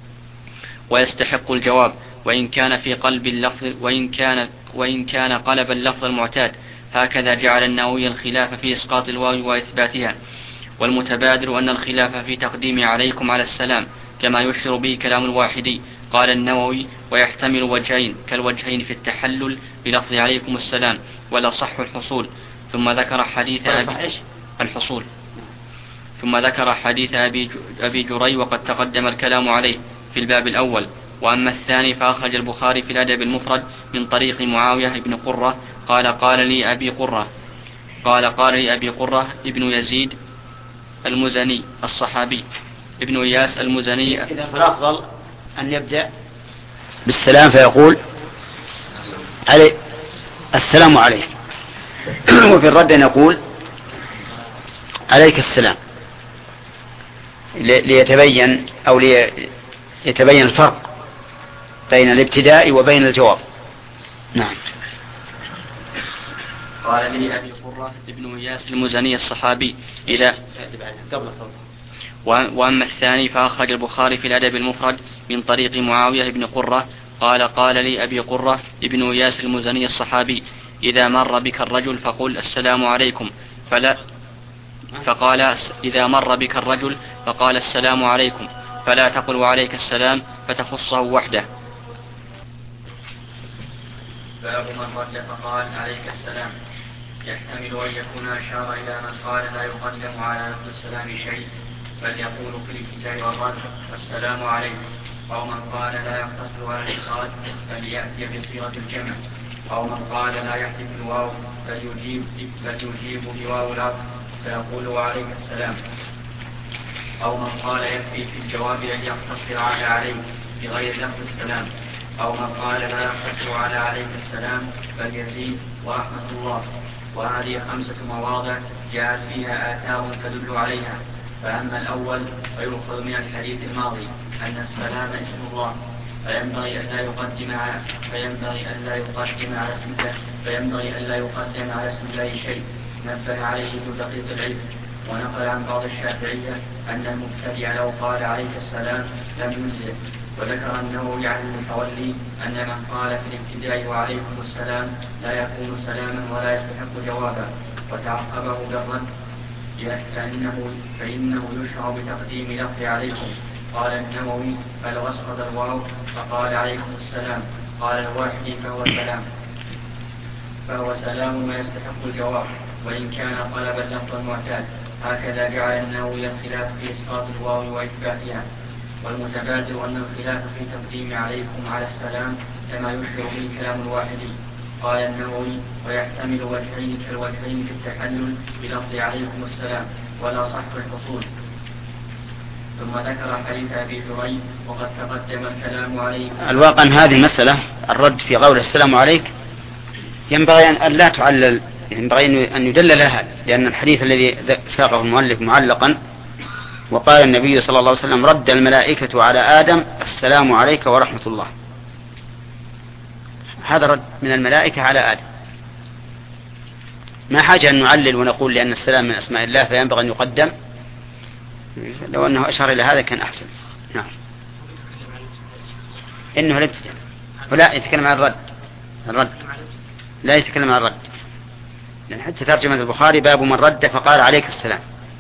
ويستحق الجواب، وإن كان في قلب اللفظ وإن كان, وإن كان قلب اللفظ المعتاد. هكذا جعل النووي الخلاف في إسقاط الواو وإثباتها. والمتبادر أن الخلاف في تقديم عليكم على السلام كما يشير به كلام الواحدي. قال النووي: ويحتمل وجهين كالوجهين في التحلل بلفظ عليكم السلام، ولا صح الحصول. ثم ذكر حديث أبي الحصول ثم ذكر حديث أبي, أبي جري وقد تقدم الكلام عليه في الباب الأول. وأما الثاني فأخرج البخاري في الأدب المفرد من طريق معاوية بن قرة قال: قال لي أبي قرة قال قال لي أبي قرة ابن يزيد المزني الصحابي ابن إياس المزني. إذا فالأفضل أن يبدأ بالسلام فيقول: علي السلام عليك. وفي الرد أن يقول: عليك السلام، ليتبين أو ليتبين الفرق بين الابتداء وبين الجواب. نعم. قال لي أبي قرة ابن إياس المزني الصحابي إلى وأما الثاني فأخرج البخاري في الأدب المفرد من طريق معاوية بن قرة قال: قال لي أبي قرة ابن إياس المزني الصحابي: إذا مر بك الرجل فقل السلام عليكم، فلا فقال إذا مر بك الرجل فقال السلام عليكم فلا تقل وعليك السلام فتخصه وحده. باب من رد فقال عليك السلام، يحتمل أن يكون أشار إلى من قال لا يقدم على لفظ السلام شيء، بل يقول في الابتداء والرد: السلام عليكم. أو من قال لا يقتصر على الإفراد بل يأتي بصيغة الجمع. أو من قال لا يحذف الواو بل يجيب بل يجيب بواو العطف فيقول: وعليك السلام. أو من قال يكفي في الجواب أن يقتصر على عليك بغير لفظ السلام. أو من قال لا يقتصر على عليك السلام بل يزيد ورحمة الله. وهذه خمسة مواضع جاءت فيها آثار تدل عليها. فأما الأول فيؤخذ من الحديث الماضي أن السلام اسم الله، فينبغي أن لا يقدم على فينبغي أن لا يقدم على اسم الله فينبغي أن لا يقدم على اسم الله شيء، نبه عليه ابن دقيق العلم. ونقل عن بعض الشافعية أن المبتدع لو قال عليك السلام لم يجزئ. وذكر النووي عن المتولي أن من قال في الابتداء وعليكم السلام لا يكون سلاما ولا يستحق جوابا، وتعقبه بالرد فإنه, فإنه يشرع بتقديم لفظ عليكم. قال النووي فلو أسقط الواو فقال عليكم السلام قال الواحد فهو سلام فهو سلام ما يستحق الجواب وإن كان طلب اللفظ المعتاد. هكذا جعل النووي الخلاف في إسقاط الواو وإثباتها، والمتبادر أن الخلاف في تقديم عليكم على السلام كما يشبه به كلام الواحدي. قال النووي ويحتمل وجهين كالوجهين في التحلل بلفظ عليكم السلام ولا صح الحصول. ثم ذكر حديث أبي جريج وقد تقدم الكلام عليه. الواقع أن هذه المسألة الرد في قول السلام عليك ينبغي أن لا تعلل، ينبغي أن يدلل هذا، لأن الحديث الذي ساقه المؤلف معلقا وقال النبي صلى الله عليه وسلم رد الملائكة على آدم السلام عليك ورحمة الله، هذا رد من الملائكة على آدم، ما حاجة أن نعلل ونقول لأن السلام من أسماء الله فينبغي أن يقدم. لو أنه أشار إلى هذا كان أحسن. نعم. إنه لا يتكلم ولا يتكلم عن الرد، الرد لا يتكلم عن الرد، لأن حتى ترجمة البخاري باب من رد فقال عليك السلام.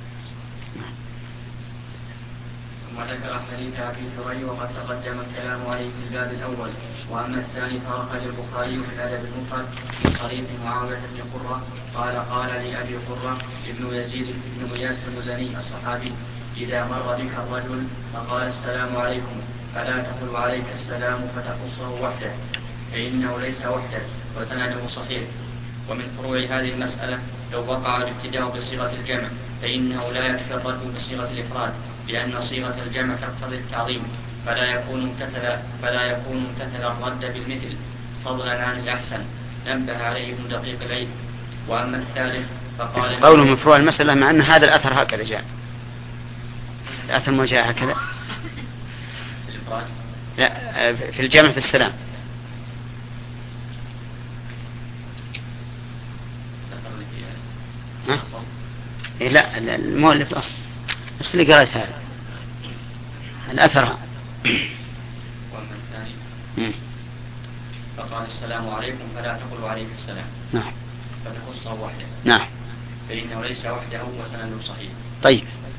ثم ذكر حديث أبي جريج وقد تقدم الكلام عليه في الباب الأول. وأما الثاني فأخرج البخاري في الأدب المفرد من طريق معاوية بن قرة قال قال لي أبي قرة ابن يزيد بن غياث المزني الصحابي إذا مر بك الرجل فقال السلام عليكم فلا تقل عليك السلام فتخصه وحده فإنه ليس وحده وسنده صحيح. ومن فروع هذه المسألة لو وقع الابتداء بصيغة الجمع فإنه لا يكفي الرد بصيغة الإفراد، لأن صيغة الجمع تقتضي التعظيم فلا يكون امتثل فلا يكون امتثل الرد بالمثل فضلا عن الأحسن. نبه عليه ابن دقيق العيد. وأما الثالث فقال قوله من فروع المسألة مع أن هذا الأثر هكذا جاء، الأثر ما جاء هكذا في الإفراد لا في الجمع في السلام. ها؟ إيه لا المؤلف الأصل بس اللي قرأت هذا الأثر. وأما الثاني فقال السلام عليكم فلا تقل عليك السلام. نعم. فتخصه وحده. نعم. فإنه ليس وحده وسنده صحيح. طيب.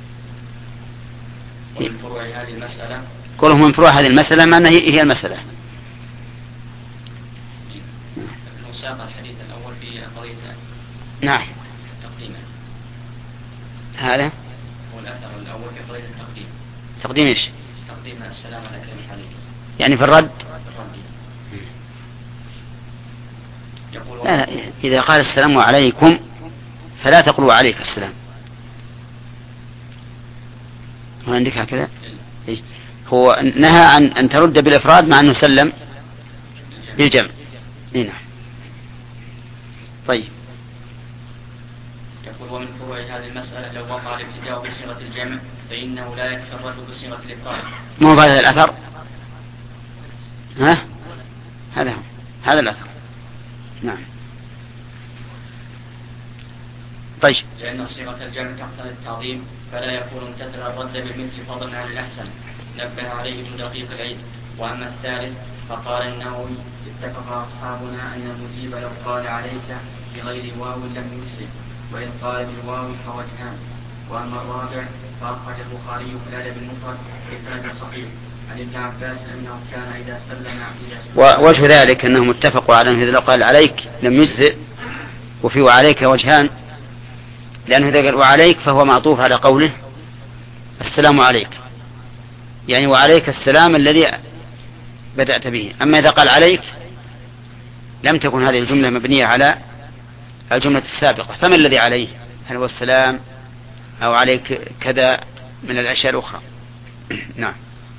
ومن فروع هذه المسألة كله من فروع هذه المسألة ما أنها هي المسألة. ساق الحديث الأول في قضية نعم تقديمه. هذا هو الأثر الأول في قضية التقديم. تقديم إيش؟ تقديم السلام على كلمة عليك. يعني في الرد. الرد. يقول لا لا إذا قال السلام عليكم فلا تقولوا عليك السلام. هو عندك هكذا؟ إيه؟ هو نهى عن أن ترد بالإفراد مع أنه سلم بالجمع. إيه نعم. طيب. يقول ومن فروع هذه المسألة لو وقع الابتداء بصيغة الجمع فإنه لا يكفي الرد بصيغة الإفراد. ما هو هذا الأثر؟ ها؟ هذا هو. هذا الأثر. نعم. طيب. لأن صيغة الجمع تقتضي التعظيم فلا يكون امتثل الرد بالمثل فضلا عن الأحسن. نبه عليه ابن دقيق العيد. وأما الثالث فقال النووي اتفق أصحابنا أن المجيب لو قال عليك بغير واو لم يسلم وإن قال بالواو فوجهان. وأما الرابع فأخرج البخاري في الأدب المفرد بسند صحيح عن ابن عباس أنه كان إذا سلم ووجه ذلك أنهم اتفقوا على أنه إذا قال عليك لم يجزئ وفي وعليك وجهان، لأنه إذا قال وعليك فهو معطوف على قوله السلام عليك، يعني وعليك السلام الذي بدأت به. أما إذا قال عليك لم تكن هذه الجملة مبنية على الجملة السابقة، فما الذي عليه؟ هل هو السلام أو عليك كذا من الأشياء الأخرى؟ نعم.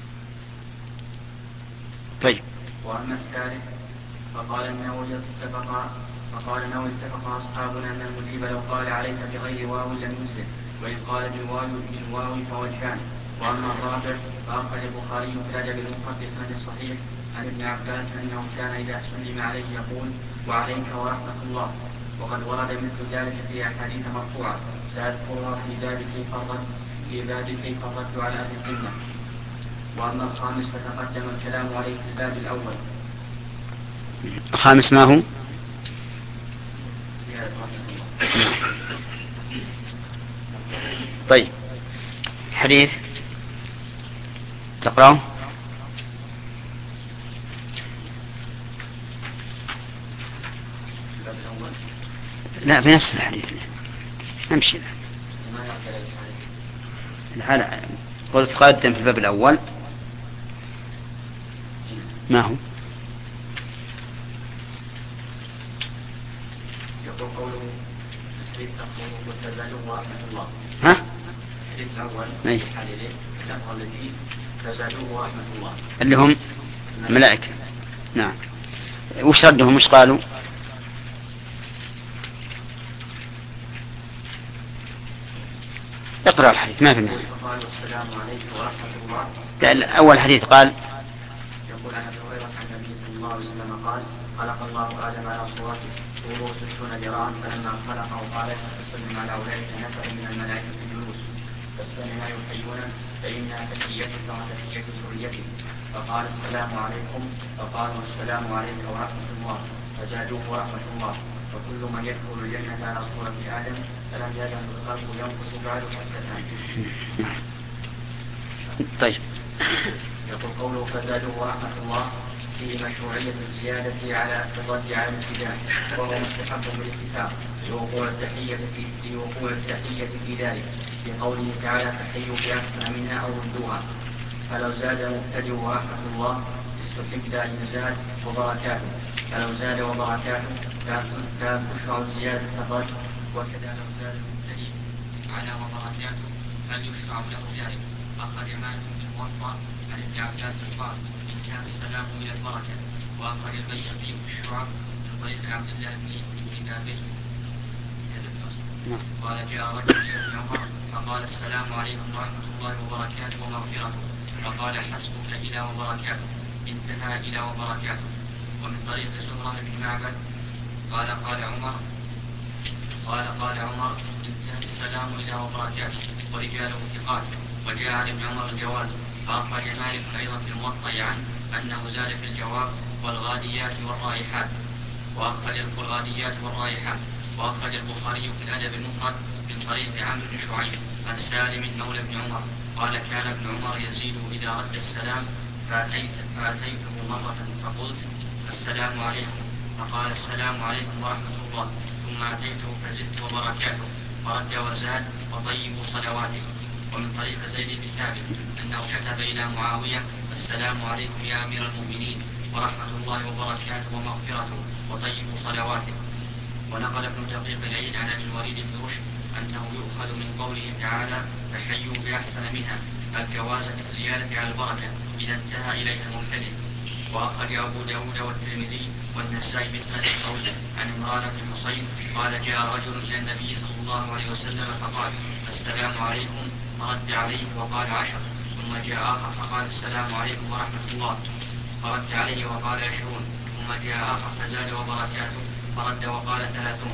طيب. وأما الثالث فقال النووي اتفق فقال النووي اتفق أصحابنا أن المجيب لو قال عليك بغير واو لم يسلم وإن قال بالواو بالواو فوجهان. وأما الرابع فأخرج البخاري في الأدب المفرد بسند صحيح عن ابن عباس أنه كان إذا سلم عليه يقول وعليك ورحمة الله وقد ورد مثل ذلك في أحاديث مرفوعة سأذكرها في باب كيف الرد في باب كيف الرد على أهل الذمة. وأما الخامس فتقدم الكلام عليه في الباب الأول. الخامس ما هو؟ طيب حديث تقرأه. لا في نفس الحديث نمشي الحالة. قلت قادم في الباب الأول ما هو؟ يقول قوله الحديث والتزالوا ورحمة الله. ها؟ الحديث الأول أي الأمر الذي تزالوا ورحمة الله اللي هم ملائكة. نعم. وش ردهم وش قالوا؟ اقرأ الحديث ما في معنى. قال السلام عليكم ورحمة الله. لا أول حديث قال يقول عن أبي هريرة عن النبي صلى الله عليه وسلم قال خلق الله آدم على صورته طوله ستون ذراعا فلما خلقه قال فسلم على أولئك نفر من الملائكة الجلوس فاستمع يحيون فإنها تحيتك وتحية ذريته فقال السلام عليكم فقالوا السلام عليك ورحمة الله فزادوه ورحمة الله وكل من يدخل الجنة على صورة آدم فلم يزل الخلق ينقص بعد حتى. طيب. يقول قوله فزادوه ورحمة الله في مشروعية الزيادة على الرد على الابتداء وهو مستحب بالاتفاق لوقوع التحية في لوقوع التحية في ذلك في قوله تعالى تحيوا بأحسن منها أو ردوها. فلو زاد مبتدئ ورحمة الله استحب أن يزاد وبركاته فلو زاد وبركاته لا تشرع زيادة الرد وكذا لو زاد المبتدئ على وبركاته هل يشرع له ذلك. أخرج مالك في الموطأ عن ابن عباس قال إن كان السلام من البركة. وأخرج البيهقي في الشعب من طريق عبد الله بن نابي قال جاء رجل إلى ابن عمر فقال السلام عليكم ورحمة الله وبركاته ومغفرته فقال حسبك إلى وبركاته انتهى إلى وبركاته. ومن طريق زهرة بن معبد قال قال عمر قال قال عمر انتهى السلام إلى وبركاته ورجاله ثقات. وجاء عن ابن عمر الجواز. فأخرج مالك أيضا في الموطأ عنه أنه زاد في الجواب والغاديات والرائحات وأخرج الغاديات والرائحات. وأخرج البخاري في الأدب المفرد من طريق عمرو بن شعيب عن سالم مولى بن عمر قال كان ابن عمر يزيد إذا رد السلام فأتيت فأتيته مرة فقلت السلام عليكم فقال السلام عليكم ورحمة الله ثم أتيته فزدت وبركاته فرد وزاد وطيبوا صلواته. ومن طريق زيد بن ثابت أنه كتب إلى معاوية السلام عليكم يا أمير المؤمنين ورحمة الله وبركاته ومغفرته وطيبوا صلواته. ونقل ابن دقيق العيد عن أبي الوليد بن رشد أنه يؤخذ من قوله تعالى فحيوا بأحسن منها الجواز في الزيادة على البركة إذا انتهى إليها المبتدئ. وأخرج أبو داود والترمذي والنسائي بسند قول عن عمران بن حصين قال جاء رجل إلى النبي صلى الله عليه وسلم فقال السلام عليكم فرد عليه وقال عشر ثم جاء آخر فقال السلام عليكم ورحمة الله فرد عليه وقال عشرون ثم جاء آخر فزاد وبركاته فرد وقال ثلاثون.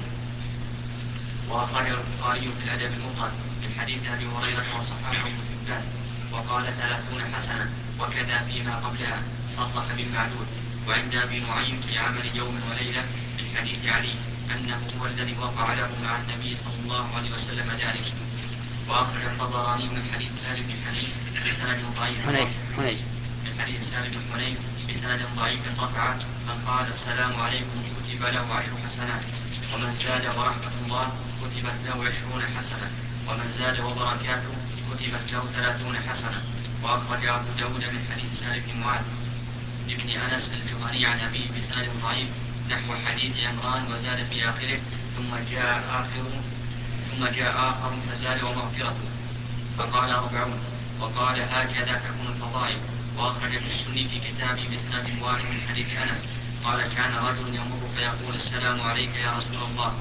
وأخرج البخاري في الأدب المفرد من حديث أبي هريرة وصححه ابن حبان وقال ثلاثون حسنة وكذا فيما قبلها صرح بالمعدود. وعند أبي نعيم في عمل يوم وليلة من حديث علي أنه هو الذي وقع له مع النبي صلى الله عليه وسلم ذلك. وأخرج الطبراني من حديث سالم بن حنيف بسند ضعيف من حديث سالم بن حنيف بسند ضعيف رفعه من قال السلام عليكم كتب له عشر حسنات ومن زاد ورحمة الله كتبت له عشرون حسنة ومن زاد وبركاته كتبت له ثلاثون حسنة. وأخرج أبو داود من حديث سالم بن معاذ ابن أنس الجهني عن أبيه بسند ضعيف نحو حديث عمران وزاد في آخره ثم جاء آخر ثم جاء آخر فزاد ومغفرته فقال أربعون وقال هكذا تكون الفضائل. وأخرج ابن السني في كتابه بسند واحد من حديث أنس قال كان رجل يمر فيقول السلام عليك يا رسول الله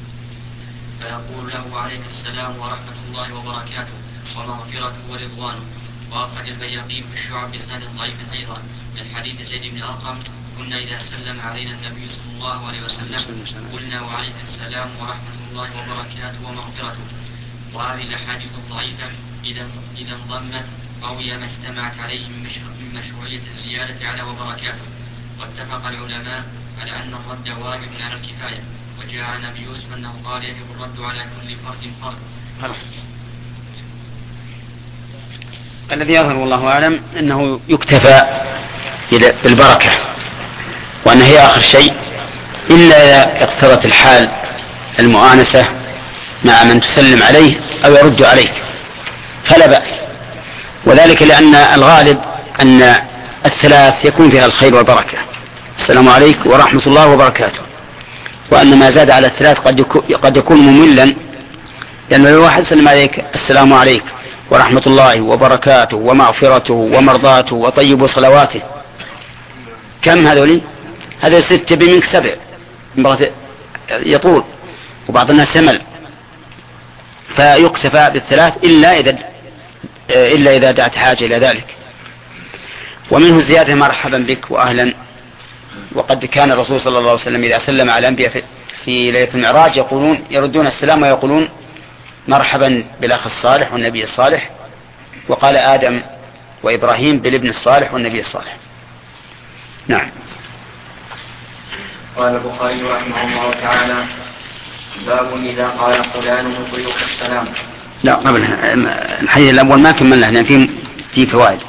فيقول له عليك السلام ورحمة الله وبركاته ومغفرته ورضوانه. وأخرج البيهقي في الشعب بسند ضعيف أيضا من حديث زيد بن أرقم كنا إذا سلم علينا النبي صلى الله عليه وسلم قلنا وعليك السلام ورحمة الله وبركاته ومغفرته. وهذه الأحاديث الضعيفة إذا إذا انضمت قوي ما اجتمعت عليه من مشروعية الزيادة على وبركاته. واتفق العلماء على أن الرد واجب على الكفاية. وجاء عن أبي يوسف أنه قال يجب الرد على كل فرد فرد. خلاص. الذي يظهر والله أعلم أنه يكتفى بالبركة وأن هي آخر شيء إلا إذا اقتضت الحال المؤانسة مع من تسلم عليه أو يرد عليك فلا بأس، وذلك لأن الغالب أن الثلاث يكون فيها الخير والبركة، السلام عليكم ورحمة الله وبركاته، وأن ما زاد على الثلاث قد يكون مملا، لأن لو واحد سلم عليك السلام عليكم ورحمة الله وبركاته ومغفرته ومرضاته وطيب صلواته، كم هذولي؟ هذا ستة بمنك سبع يطول، وبعض الناس سمل، فيقتفى بالثلاث إلا إذا إلا إذا دعت حاجة إلى ذلك. ومنه زيادة مرحبا بك وأهلا. وقد كان الرسول صلى الله عليه وسلم إذا سلم على الأنبياء في, في ليلة المعراج يقولون يردون السلام ويقولون مرحبا بالأخ الصالح والنبي الصالح. وقال آدم وإبراهيم بالابن الصالح والنبي الصالح. نعم. قال البخاري رحمه الله تعالى باب إذا قال فلان يطيق السلام. لا قبل الحديث الأول ما كملنا، لأن فيه في فوائد.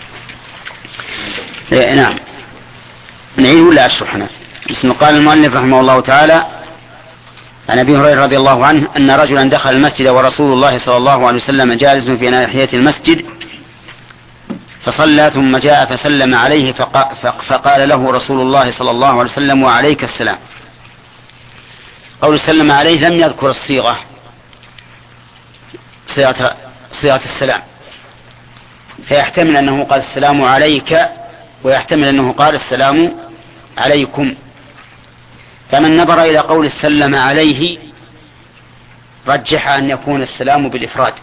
نعم نعيد ولا أشرح هنا؟ بسم قال المؤلف رحمه الله تعالى عن أبي هريرة رضي الله عنه أن رجلا دخل المسجد ورسول الله صلى الله عليه وسلم جالس في ناحية المسجد فصلى ثم جاء فسلم عليه فقال له رسول الله صلى الله عليه وسلم وعليك السلام. قول سلم عليه لم يذكر الصيغة صيغة, صيغة السلام، فيحتمل أنه قال السلام عليك ويحتمل أنه قال السلام عليكم. فمن نظر إلى قول سلم عليه رجح أن يكون السلام بالإفراد،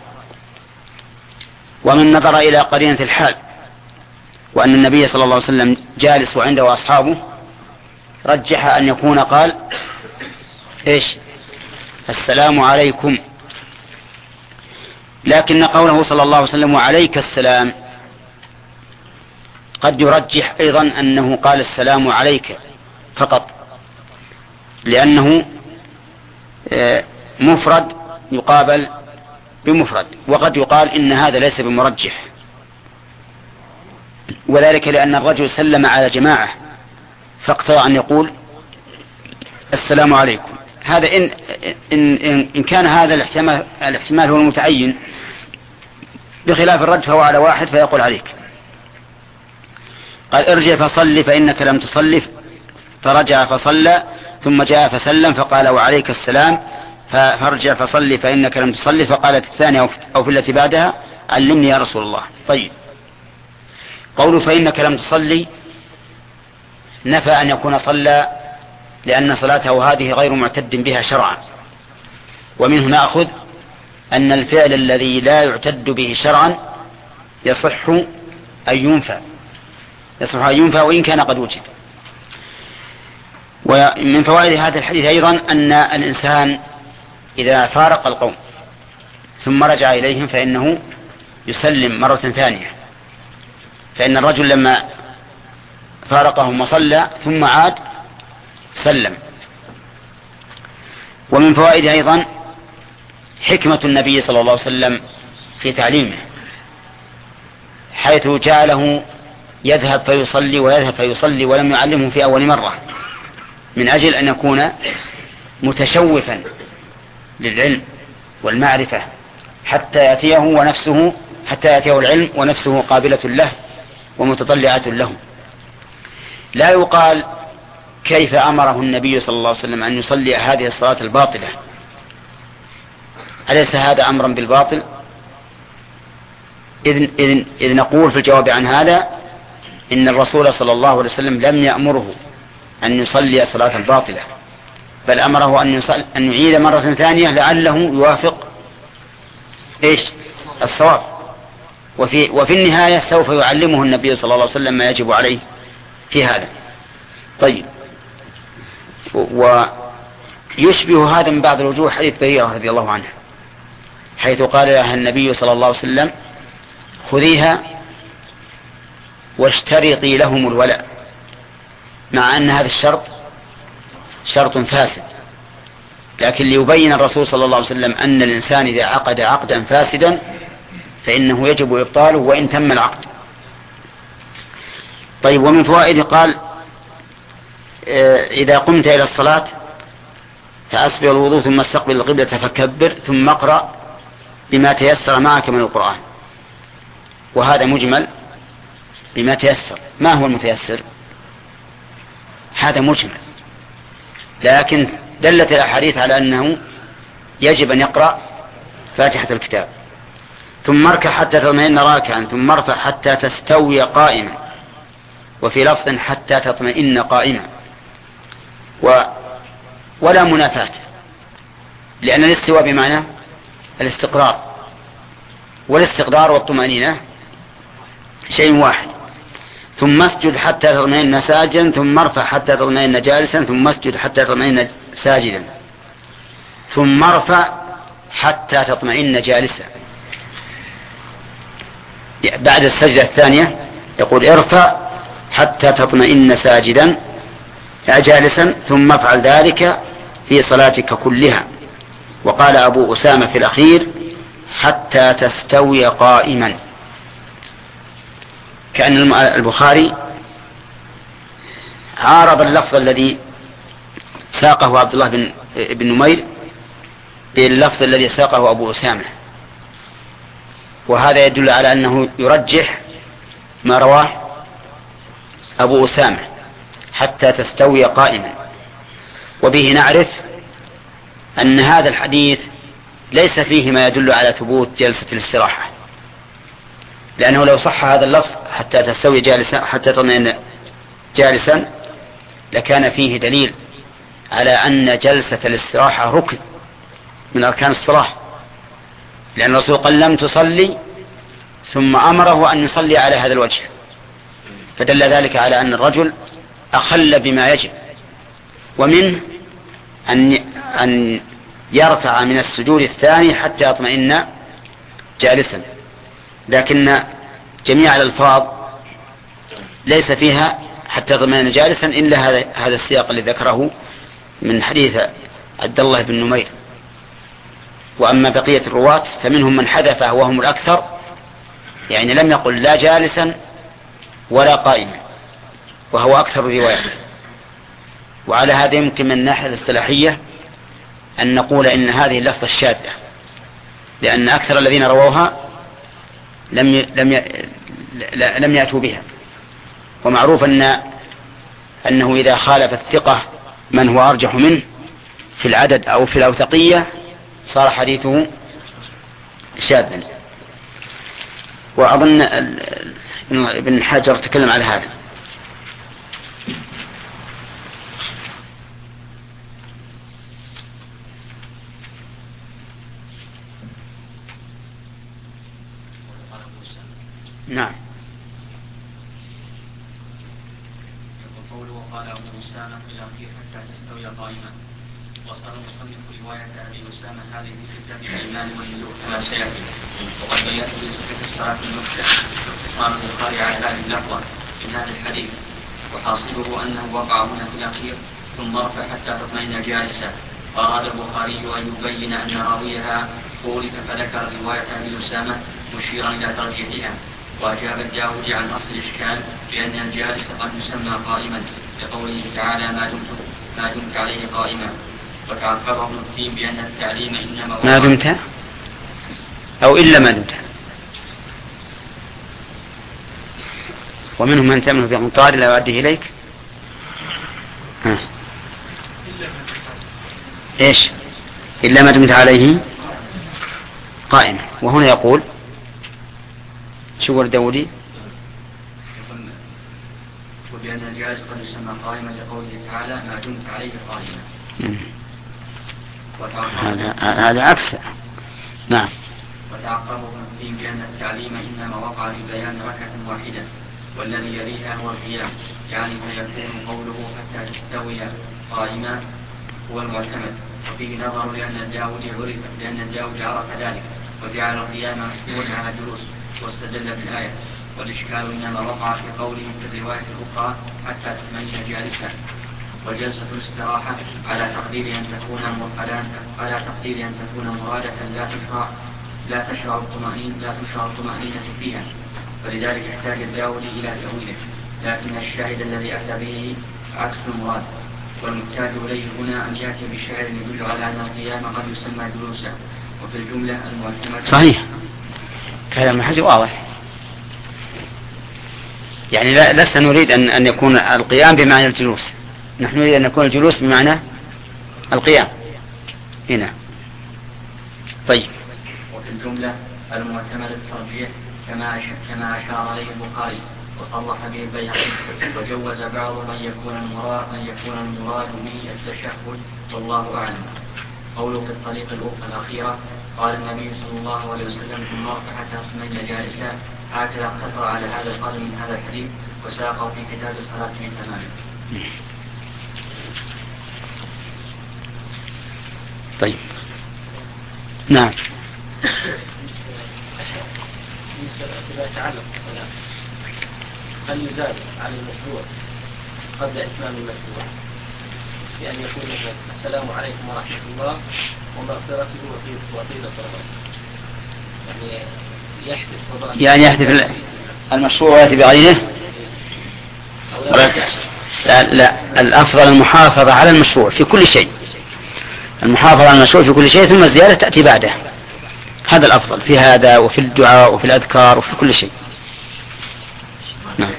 ومن نظر إلى قرينة الحال وأن النبي صلى الله عليه وسلم جالس وعنده أصحابه رجح أن يكون قال إيش السلام عليكم. لكن قوله صلى الله عليه وسلم وعليك السلام قد يرجح أيضا أنه قال السلام عليك فقط، لأنه مفرد يقابل بمفرد، وقد يقال إن هذا ليس بمرجح، وذلك لأن الرجل سلم على جماعة فاقتضى أن يقول السلام عليكم. هذا إن, إن, إن, إن كان هذا الاحتمال, الاحتمال هو المتعين، بخلاف الرد فهو على واحد فيقول عليك. قال ارجع فصل فإنك لم تصلي، فرجع فصلى ثم جاء فسلم فقال وعليك السلام، فارجع فصل فإنك لم تصلي، فقالت الثانية أو في التي بعدها علمني يا رسول الله. طيب قوله فإنك لم تصلي نفى أن يكون صلى، لأن صلاته هذه غير معتد بها شرعا. ومنه نأخذ أن الفعل الذي لا يعتد به شرعا يصح أن ينفى يصح أن ينفى وإن كان قد وجد. ومن فوائد هذا الحديث أيضا أن الإنسان إذا فارق القوم ثم رجع إليهم فإنه يسلم مرة ثانية، فإن الرجل لما فارقهم وصلى ثم عاد سلم. ومن فوائد أيضا حكمة النبي صلى الله عليه وسلم في تعليمه، حيث جعله يذهب فيصلي ويذهب فيصلي ولم يعلمه في أول مرة، من أجل أن يكون متشوفا للعلم والمعرفة حتى يأتيه ونفسه حتى يأتيه العلم ونفسه قابلة له ومتطلعة له. لا يقال كيف أمره النبي صلى الله عليه وسلم أن يصلي هذه الصلاة الباطلة، أليس هذا أمرا بالباطل؟ إذ, إذ, إذ نقول في الجواب عن هذا إن الرسول صلى الله عليه وسلم لم يأمره أن يصلي صلاة الباطلة، بل أمره أن, أن يعيد مرة ثانية لعله يوافق إيش الصواب. وفي, وفي النهاية سوف يعلمه النبي صلى الله عليه وسلم ما يجب عليه في هذا. طيب، ويشبه هذا من بعض الوجوه حديث بريرة رضي الله عنه، حيث قال لها النبي صلى الله عليه وسلم: خذيها واشترطي لهم الولاء، مع أن هذا الشرط شرط فاسد، لكن ليبين الرسول صلى الله عليه وسلم أن الإنسان إذا عقد عقدا فاسدا فإنه يجب إبطاله وإن تم العقد. طيب، ومن فوائده قال: إذا قمت إلى الصلاة فأسبغ الوضوء ثم استقبل القبلة فكبر ثم اقرأ بما تيسر معك من القرآن. وهذا مجمل بما تيسر. ما هو المتيسر؟ هذا مجمل، لكن دلت الأحاديث على أنه يجب أن يقرأ فاتحة الكتاب، ثم اركع حتى تطمئن راكعا، ثم ارفع حتى تستوي قائما، وفي لفظ حتى تطمئن قائما. و ولا منافاة، لأن الاستواء بمعنى الاستقرار، والاستقرار والطمأنينة شيء واحد. ثم اسجد حتى تطمئن ساجدا، ثم ارفع حتى تطمئن جالسا، ثم اسجد حتى تطمئن ساجدا، ثم ارفع حتى تطمئن جالسا. بعد السجدة الثانية يقول: ارفع حتى تطمئن ساجدا جالسا، ثم افعل ذلك في صلاتك كلها. وقال أبو أسامة في الأخير: حتى تستوي قائما. كأن البخاري عارض اللفظ الذي ساقه عبد الله بن, بن نمير باللفظ الذي ساقه أبو أسامة، وهذا يدل على أنه يرجح ما رواه أبو أسامة: حتى تستوي قائما. وبه نعرف أن هذا الحديث ليس فيه ما يدل على ثبوت جلسة الاستراحة، لأنه لو صح هذا اللفظ حتى تستوي جالسا حتى تطمئن جالسا لكان فيه دليل على أن جلسة الاستراحة ركن من أركان الصلاة، لأن الرسول قال: لم تصلي، ثم أمره أن يصلي على هذا الوجه، فدل ذلك على أن الرجل أخل بما يجب. ومنه أن أن يرفع من السجود الثاني حتى يطمئن جالسا، لكن جميع الألفاظ ليس فيها حتى يطمئن جالسا إلا هذا هذا السياق الذي ذكره من حديث عبد الله بن نمير. وأما بقية الرواة فمنهم من حذفه وهم الأكثر، يعني لم يقل لا جالسا ولا قائما، وهو أكثر الروايات. وعلى هذا يمكن من الناحية الاصطلاحية أن نقول إن هذه اللفظة الشاذة، لأن أكثر الذين رووها لم ي... لم ي... لم يأتوا بها. ومعروف أن أنه إذا خالف الثقة من هو أرجح منه في العدد أو في الأوثقية صار حديثه شاذا. وأظن ابن حجر تكلم على هذا. نعم. وقوله وقال أبو أسامة في الأخير حتى تستوي قائما. وصار المصنف رواية أبي أسامة هذه في كتاب الإيمان والنذور كما سيأتي، وقد بينت في صفة الصلاة المختصر اختصار البخاري على هذه اللفظة من هذا الحديث، وحاصله أنه وقع هنا في الأخير ثم ارفع حتى تطمئن جالسا. أراد البخاري أن يبين أن راويها خولف فذكر رواية أبي أسامة مشيرا إلى ترجيحها. وأجاب الداودي عن أصل الإشكال بأن الجالس قد يسمى قائما لقوله تعالى ما دمت ما دمت عليه قائما. وتعقبه ابن التيم بأن التعليم إنما ما دمت أو إلا ما دمت. ومنهم من تأمنه بمطار لا يؤديه إليك. ها. إيش إلا ما دمت عليه قائما. وهنا يقول شو الداودي؟ وبأن الجالس قد يسمى قائما لقوله تعالى ما دمت عليه قائما. هذا هذا عكس. نعم. وتعقبه ابن التيم بأن التعليم إنما وقع لبيان ركعة واحدة والذي يليها هو القيام، يعني فيكون قوله حتى تستوي قائما هو المعتمد. وفيه نظر لأن الداود عرف لأن الداود عرف ذلك وجعل القيام محمولا على الجلوس واستدل بالآية، والإشكال إنما وقع في قولهم في الرواية الأخرى حتى تطمئن جالسا. وجلسة الاستراحة على تقدير أن تكون على تقدير أن تكون مرادة لا تشرع لا تشرع الطمأنينة لا تشرع الطمأنينة فيها، فلذلك احتاج الداودي إلى تأويله، لكن الشاهد الذي أتى به عكس المراد. والمحتاج إليه هنا أن يأتي بشعر يدل على أن القيام قد يسمى جلوسا، وفي الجملة المعتمد. صحيح، كلام حسن واضح. يعني لا لسنا نريد أن أن يكون القيام بمعنى الجلوس، نحن نريد أن يكون الجلوس بمعنى القيام هنا. طيب. وفي الجملة المعتمد الترجيح كما كما أشار عليه البخاري وصرح به البيهقي، وجوز بعض من يكون المراد من يكون المراد به التشهد، والله أعلم. قوله في الطريق الأخيرة قال النبي صلى الله عليه وسلم في المرء حتى تطمئن جالسا، هكذا اقتصر على هذا القدر من هذا الحديث وساقه في كتاب الصلاة من تمامه. طيب. نعم. فيما يتعلق بالصلاة، هل يزاد عن المشروع قبل إتمام المشروع بأن يكون السلام عليكم ورحمة الله ومغفرته وطيب الصلوات، يعني يحدث يعني يحدث المشروع بغيره؟ لا, لا، الأفضل المحافظة على المشروع في كل شيء، المحافظة على المشروع في كل شيء، ثم الزيادة تأتي بعده. هذا الأفضل في هذا وفي الدعاء وفي الأذكار وفي كل شيء. نعم.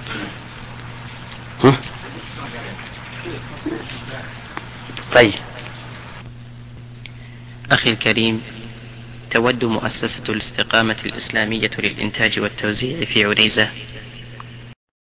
ها؟ طيب. أخي الكريم، تود مؤسسة الاستقامة الإسلامية للإنتاج والتوزيع في عنيزة